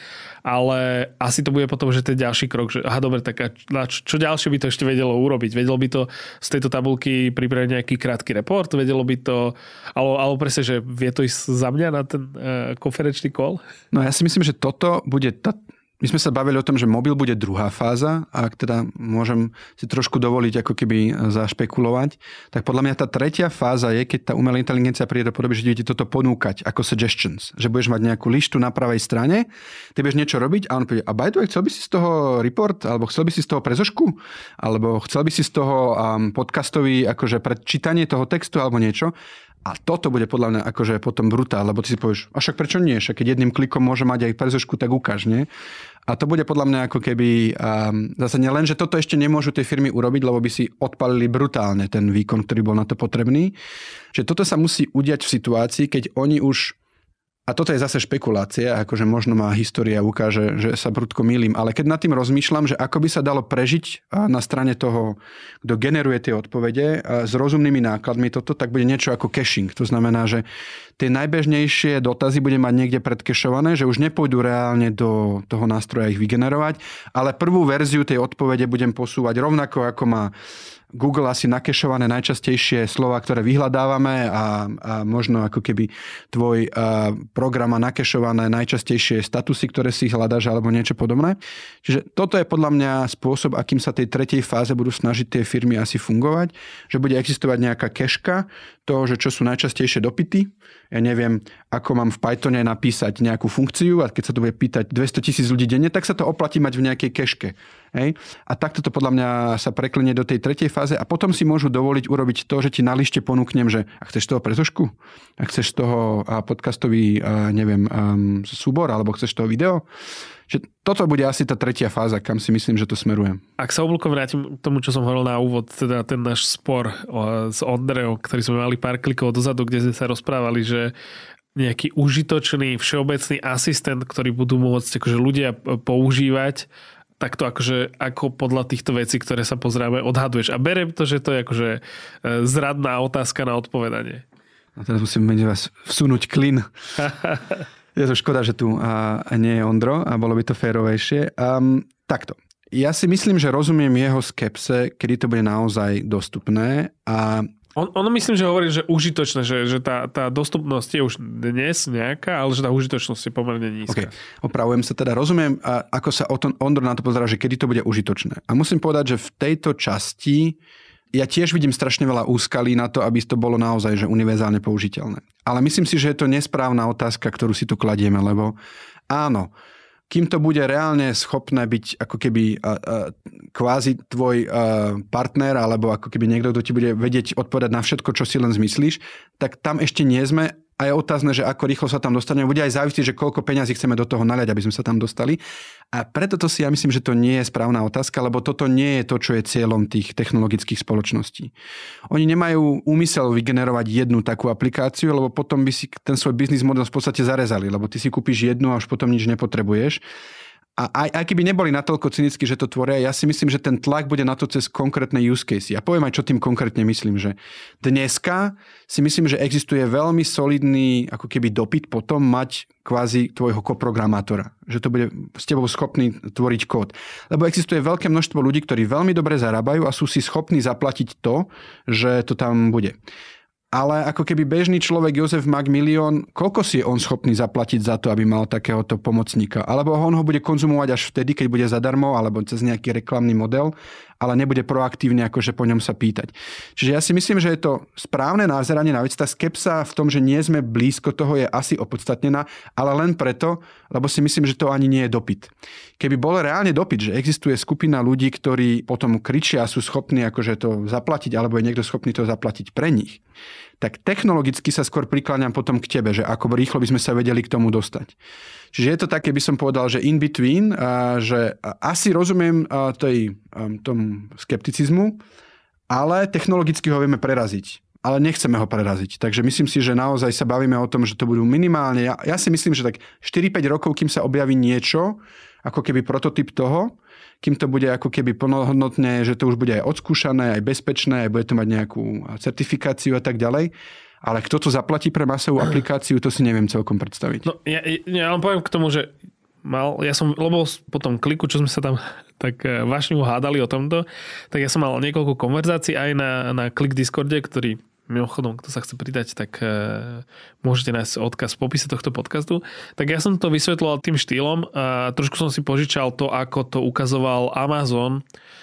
ale asi to bude potom, že ten ďalší krok, že aha, dobre, tak a čo ďalšie by to ešte vedelo urobiť? Vedelo by to z tejto tabulky pripraviť nejaký krátky report? Vedelo by to, alebo, alebo presne, že vie to ísť za mňa na ten uh, konferenčný call? No ja si myslím, že toto bude tá... My sme sa bavili o tom, že mobil bude druhá fáza a ak teda môžem si trošku dovoliť ako keby zašpekulovať, tak podľa mňa tá tretia fáza je, keď tá umelá inteligencia príde do podoby, že budete toto ponúkať ako suggestions, že budeš mať nejakú lištu na pravej strane, ty budeš niečo robiť a on povie, a by the way, chcel by si z toho report, alebo chcel by si z toho prezošku, alebo chcel by si z toho um, podcastový akože predčítanie toho textu alebo niečo. A toto bude podľa mňa akože potom brutál, lebo ty si povieš, a však prečo nie? Však keď jedným klikom môže mať aj prezošku, tak ukáž, nie? A to bude podľa mňa ako keby, um, zase nie len, že toto ešte nemôžu tie firmy urobiť, lebo by si odpalili brutálne ten výkon, ktorý bol na to potrebný. Že toto sa musí udiať v situácii, keď oni už, a toto je zase špekulácia, akože možno má história ukáže, že sa prudko mýlim, ale keď nad tým rozmýšľam, že ako by sa dalo prežiť na strane toho, kto generuje tie odpovede s rozumnými nákladmi toto, tak bude niečo ako caching. To znamená, že tie najbežnejšie dotazy bude mať niekde predkešované, že už nepôjdu reálne do toho nástroja ich vygenerovať, ale prvú verziu tej odpovede budem posúvať rovnako, ako má Google asi nakešované najčastejšie slova, ktoré vyhľadávame a, a možno ako keby tvoj a, program má nakešované najčastejšie statusy, ktoré si hľadáš alebo niečo podobné. Čiže toto je podľa mňa spôsob, akým sa tej tretej fáze budú snažiť tie firmy asi fungovať, že bude existovať nejaká keška toho, že čo sú najčastejšie dopyty. Ja neviem, ako mám v Pythone napísať nejakú funkciu a keď sa to bude pýtať dvestotisíc ľudí denne, tak sa to oplatí mať v nejakej keške. Hej? A takto to podľa mňa sa preklenie do tej tretej fáze a potom si môžu dovoliť urobiť to, že ti na lište ponúknem, že ak chceš z toho prezošku, ak chceš z toho podcastový, neviem, súbor, alebo chceš z toho video. Že toto bude asi tá tretia fáza, kam si myslím, že to smerujem. Ak sa oblúkom vrátim k tomu, čo som hovoril na úvod, teda ten náš spor s Ondrejom, ktorý sme mali pár klikov dozadu, kde sme sa rozprávali, že nejaký užitočný všeobecný asistent, ktorý budú môcť akože ľudia používať takto akože, ako podľa týchto vecí, ktoré sa pozrieme, odhaduješ. A beriem to, že to je akože zradná otázka na odpovedanie. A teraz musím medzi vás vsunúť klin. Je to škoda, že tu a, a nie je Ondro a bolo by to férovejšie. Um, takto. Ja si myslím, že rozumiem jeho skepse, kedy to bude naozaj dostupné a On, ono myslím, že hovorí, že užitočné, že, že tá, tá dostupnosť je už dnes nejaká, ale že tá užitočnosť je pomerne nízka. Okay. Opravujem sa teda. Rozumiem, a ako sa Ondro na to pozerá, že kedy to bude užitočné. A musím povedať, že v tejto časti ja tiež vidím strašne veľa úskalí na to, aby to bolo naozaj že univerzálne použiteľné. Ale myslím si, že je to nesprávna otázka, ktorú si tu kladieme, lebo áno, kým to bude reálne schopné byť ako keby uh, uh, kvázi tvoj uh, partner, alebo ako keby niekto, kto ti bude vedieť odpovedať na všetko, čo si len zmyslíš, tak tam ešte nie sme a je otázne, že ako rýchlo sa tam dostaneme. Bude aj závisieť, že koľko peňazí chceme do toho naliať, aby sme sa tam dostali. A preto to si ja myslím, že to nie je správna otázka, lebo toto nie je to, čo je cieľom tých technologických spoločností. Oni nemajú úmysel vygenerovať jednu takú aplikáciu, lebo potom by si ten svoj biznis model v podstate zarezali, lebo ty si kúpiš jednu a už potom nič nepotrebuješ. A aj, aj keby neboli natoľko cynicky, že to tvoria, ja si myslím, že ten tlak bude na to cez konkrétne use case. Ja poviem aj, čo tým konkrétne myslím, že dneska si myslím, že existuje veľmi solidný ako keby dopyt potom mať kvázi tvojho koprogramátora. Že to bude s tebou schopný tvoriť kód. Lebo existuje veľké množstvo ľudí, ktorí veľmi dobre zarábajú a sú si schopní zaplatiť to, že to tam bude. Ale ako keby bežný človek Jozef Maxmilion, koľko si je on schopný zaplatiť za to, aby mal takéhoto pomocníka? Alebo on ho bude konzumovať až vtedy, keď bude zadarmo, alebo cez nejaký reklamný model, ale nebude proaktívne akože po ňom sa pýtať. Čiže ja si myslím, že je to správne názeranie na vec. Tá skepsa v tom, že nie sme blízko toho, je asi opodstatnená, ale len preto, lebo si myslím, že to ani nie je dopyt. Keby bol reálne dopyt, že existuje skupina ľudí, ktorí potom kričia a sú schopní akože to zaplatiť, alebo je niekto schopný to zaplatiť pre nich, tak technologicky sa skôr prikláňam potom k tebe, že ako rýchlo by sme sa vedeli k tomu dostať. Čiže je to také, by som povedal, že in between, že asi rozumiem tej, tomu skepticizmu, ale technologicky ho vieme preraziť. Ale nechceme ho preraziť. Takže myslím si, že naozaj sa bavíme o tom, že to budú minimálne, ja, ja si myslím, že tak štyri päť rokov, kým sa objaví niečo, ako keby prototyp toho, kým to bude ako keby plnohodnotné, že to už bude aj odskúšané, aj bezpečné, aj bude to mať nejakú certifikáciu a tak ďalej. Ale kto to zaplatí pre masovú aplikáciu, to si neviem celkom predstaviť. No, ja, ja vám poviem k tomu, že mal, ja som, lebo po tom kliku, čo sme sa tam tak vášnivo hádali o tomto, tak ja som mal niekoľko konverzácií aj na, na Klik Discorde, ktorý mimochodom, kto sa chce pridať, tak uh, môžete nájsť odkaz v popise tohto podcastu. Tak ja som to vysvetloval tým štýlom a trošku som si požičal to, ako to ukazoval Amazon,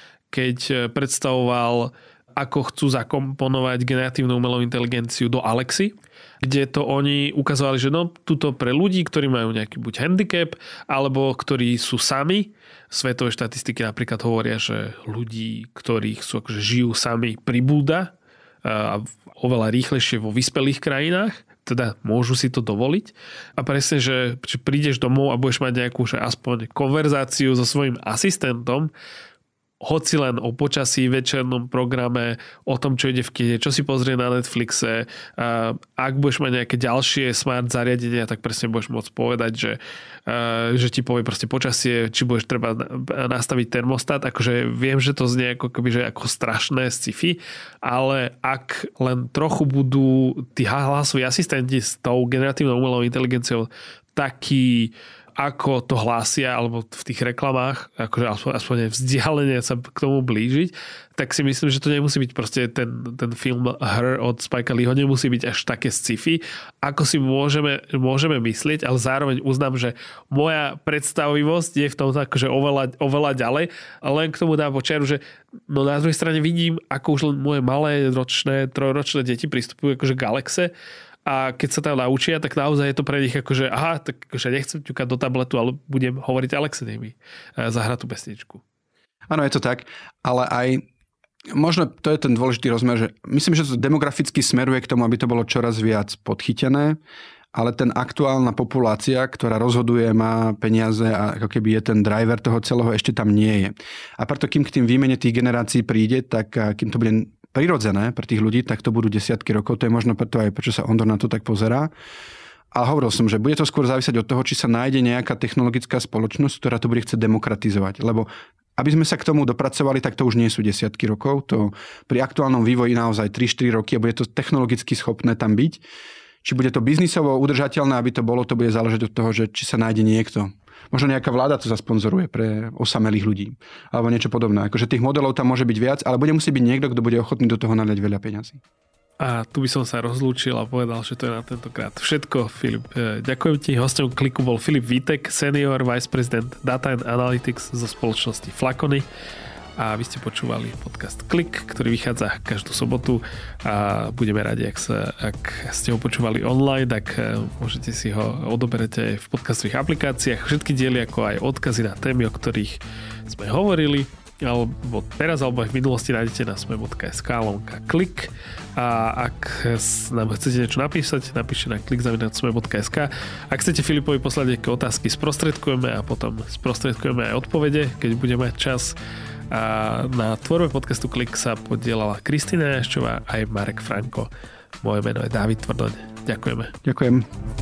keď predstavoval, ako chcú zakomponovať generatívnu umelú inteligenciu do Alexy, kde to oni ukazovali, že no, tuto pre ľudí, ktorí majú nejaký buď handicap, alebo ktorí sú sami. Svetové štatistiky napríklad hovoria, že ľudí, ktorých sú, akože žijú sami, pribúda a oveľa rýchlejšie vo vyspelých krajinách, teda môžu si to dovoliť. A presne, že prídeš domov a budeš mať nejakú že aspoň konverzáciu so svojím asistentom, hoci len o počasí, večernom programe, o tom, čo ide v kine, čo si pozrie na Netflixe. A ak budeš mať nejaké ďalšie smart zariadenia, tak presne budeš môcť povedať, že, že ti povie proste počasie, či budeš treba nastaviť termostat. Akože viem, že to znie ako, že ako strašné sci-fi, ale ak len trochu budú tí hlasoví asistenti s tou generatívnou umelou inteligenciou taký, ako to hlásia, alebo v tých reklamách, akože aspoň, aspoň vzdialenie sa k tomu blížiť, tak si myslím, že to nemusí byť proste ten, ten film Her od Spikea Leeho nemusí byť až také sci-fi, ako si môžeme, môžeme myslieť, ale zároveň uznám, že moja predstavivosť je v tom akože oveľa, oveľa ďalej, a len k tomu dám počiaru, že no na druhej strane vidím, ako už len moje malé ročné, trojročné deti pristupujú akože k Alexe. A keď sa tam naučia, tak naozaj je to pre nich akože aha, tak akože nechcem ťukať do tabletu, ale budem hovoriť Alexe, nech mi zahrá tú pesničku. Áno, je to tak, ale aj možno to je ten dôležitý rozmer, že myslím, že to demograficky smeruje k tomu, aby to bolo čoraz viac podchytené, ale ten aktuálna populácia, ktorá rozhoduje, má peniaze a ako keby je ten driver toho celého, ešte tam nie je. A preto kým k tým výmene tých generácií príde, tak kým to bude prirodzené pre tých ľudí, tak to budú desiatky rokov. To je možno preto aj, prečo sa Ondor na to tak pozerá. A hovoril som, že bude to skôr závisieť od toho, či sa nájde nejaká technologická spoločnosť, ktorá to bude chcieť demokratizovať. Lebo aby sme sa k tomu dopracovali, tak to už nie sú desiatky rokov. To pri aktuálnom vývoji naozaj tri štyri roky a bude to technologicky schopné tam byť. Či bude to biznisovo udržateľné, aby to bolo, to bude záležať od toho, že či sa nájde niekto. Možno nejaká vláda to zasponzoruje pre osamelých ľudí. Alebo niečo podobné. Akože tých modelov tam môže byť viac, ale bude musieť byť niekto, kto bude ochotný do toho naliať veľa peňazí. A tu by som sa rozlúčil a povedal, že to je na tentokrát všetko. Filip, ďakujem ti. Hostom Kliku bol Filip Vítek, senior vice president Data and Analytics zo spoločnosti Flaconi. A vy ste počúvali podcast Klik, ktorý vychádza každú sobotu a budeme radi, ak, sa, ak ste ho počúvali online, tak môžete si ho odoberať aj v podcastových aplikáciách. Všetky diely, ako aj odkazy na témy, o ktorých sme hovorili, alebo teraz, alebo aj v minulosti nájdete na sme bodka es ká lomka klik. A ak nám chcete niečo napísať, napíšte na klik zavináč sme bodka es ká. Ak chcete Filipovi poslať nejaké otázky, sprostredkujeme a potom sprostredkujeme aj odpovede, keď budeme mať čas. A na tvorbe podcastu Klik sa podielala Kristína Jaščová aj Marek Franko. Moje meno je Dávid Tvrdoň. Ďakujeme. Ďakujem.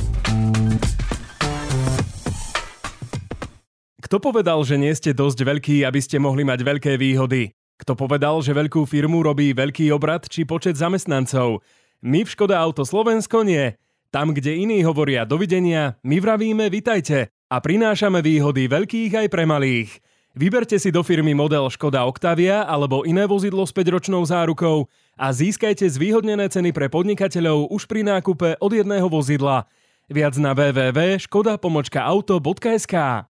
Kto povedal, že nie ste dosť veľkí, aby ste mohli mať veľké výhody? Kto povedal, že veľkú firmu robí veľký obrat či počet zamestnancov? My v Škoda Auto Slovensko nie. Tam, kde iní hovoria dovidenia, my vravíme vitajte a prinášame výhody veľkých aj pre malých. Vyberte si do firmy model Škoda Octavia alebo iné vozidlo s päťročnou zárukou a získajte zvýhodnené ceny pre podnikateľov už pri nákupe od jedného vozidla. Viac na w w w bodka škoda pomlčka auto bodka es ká.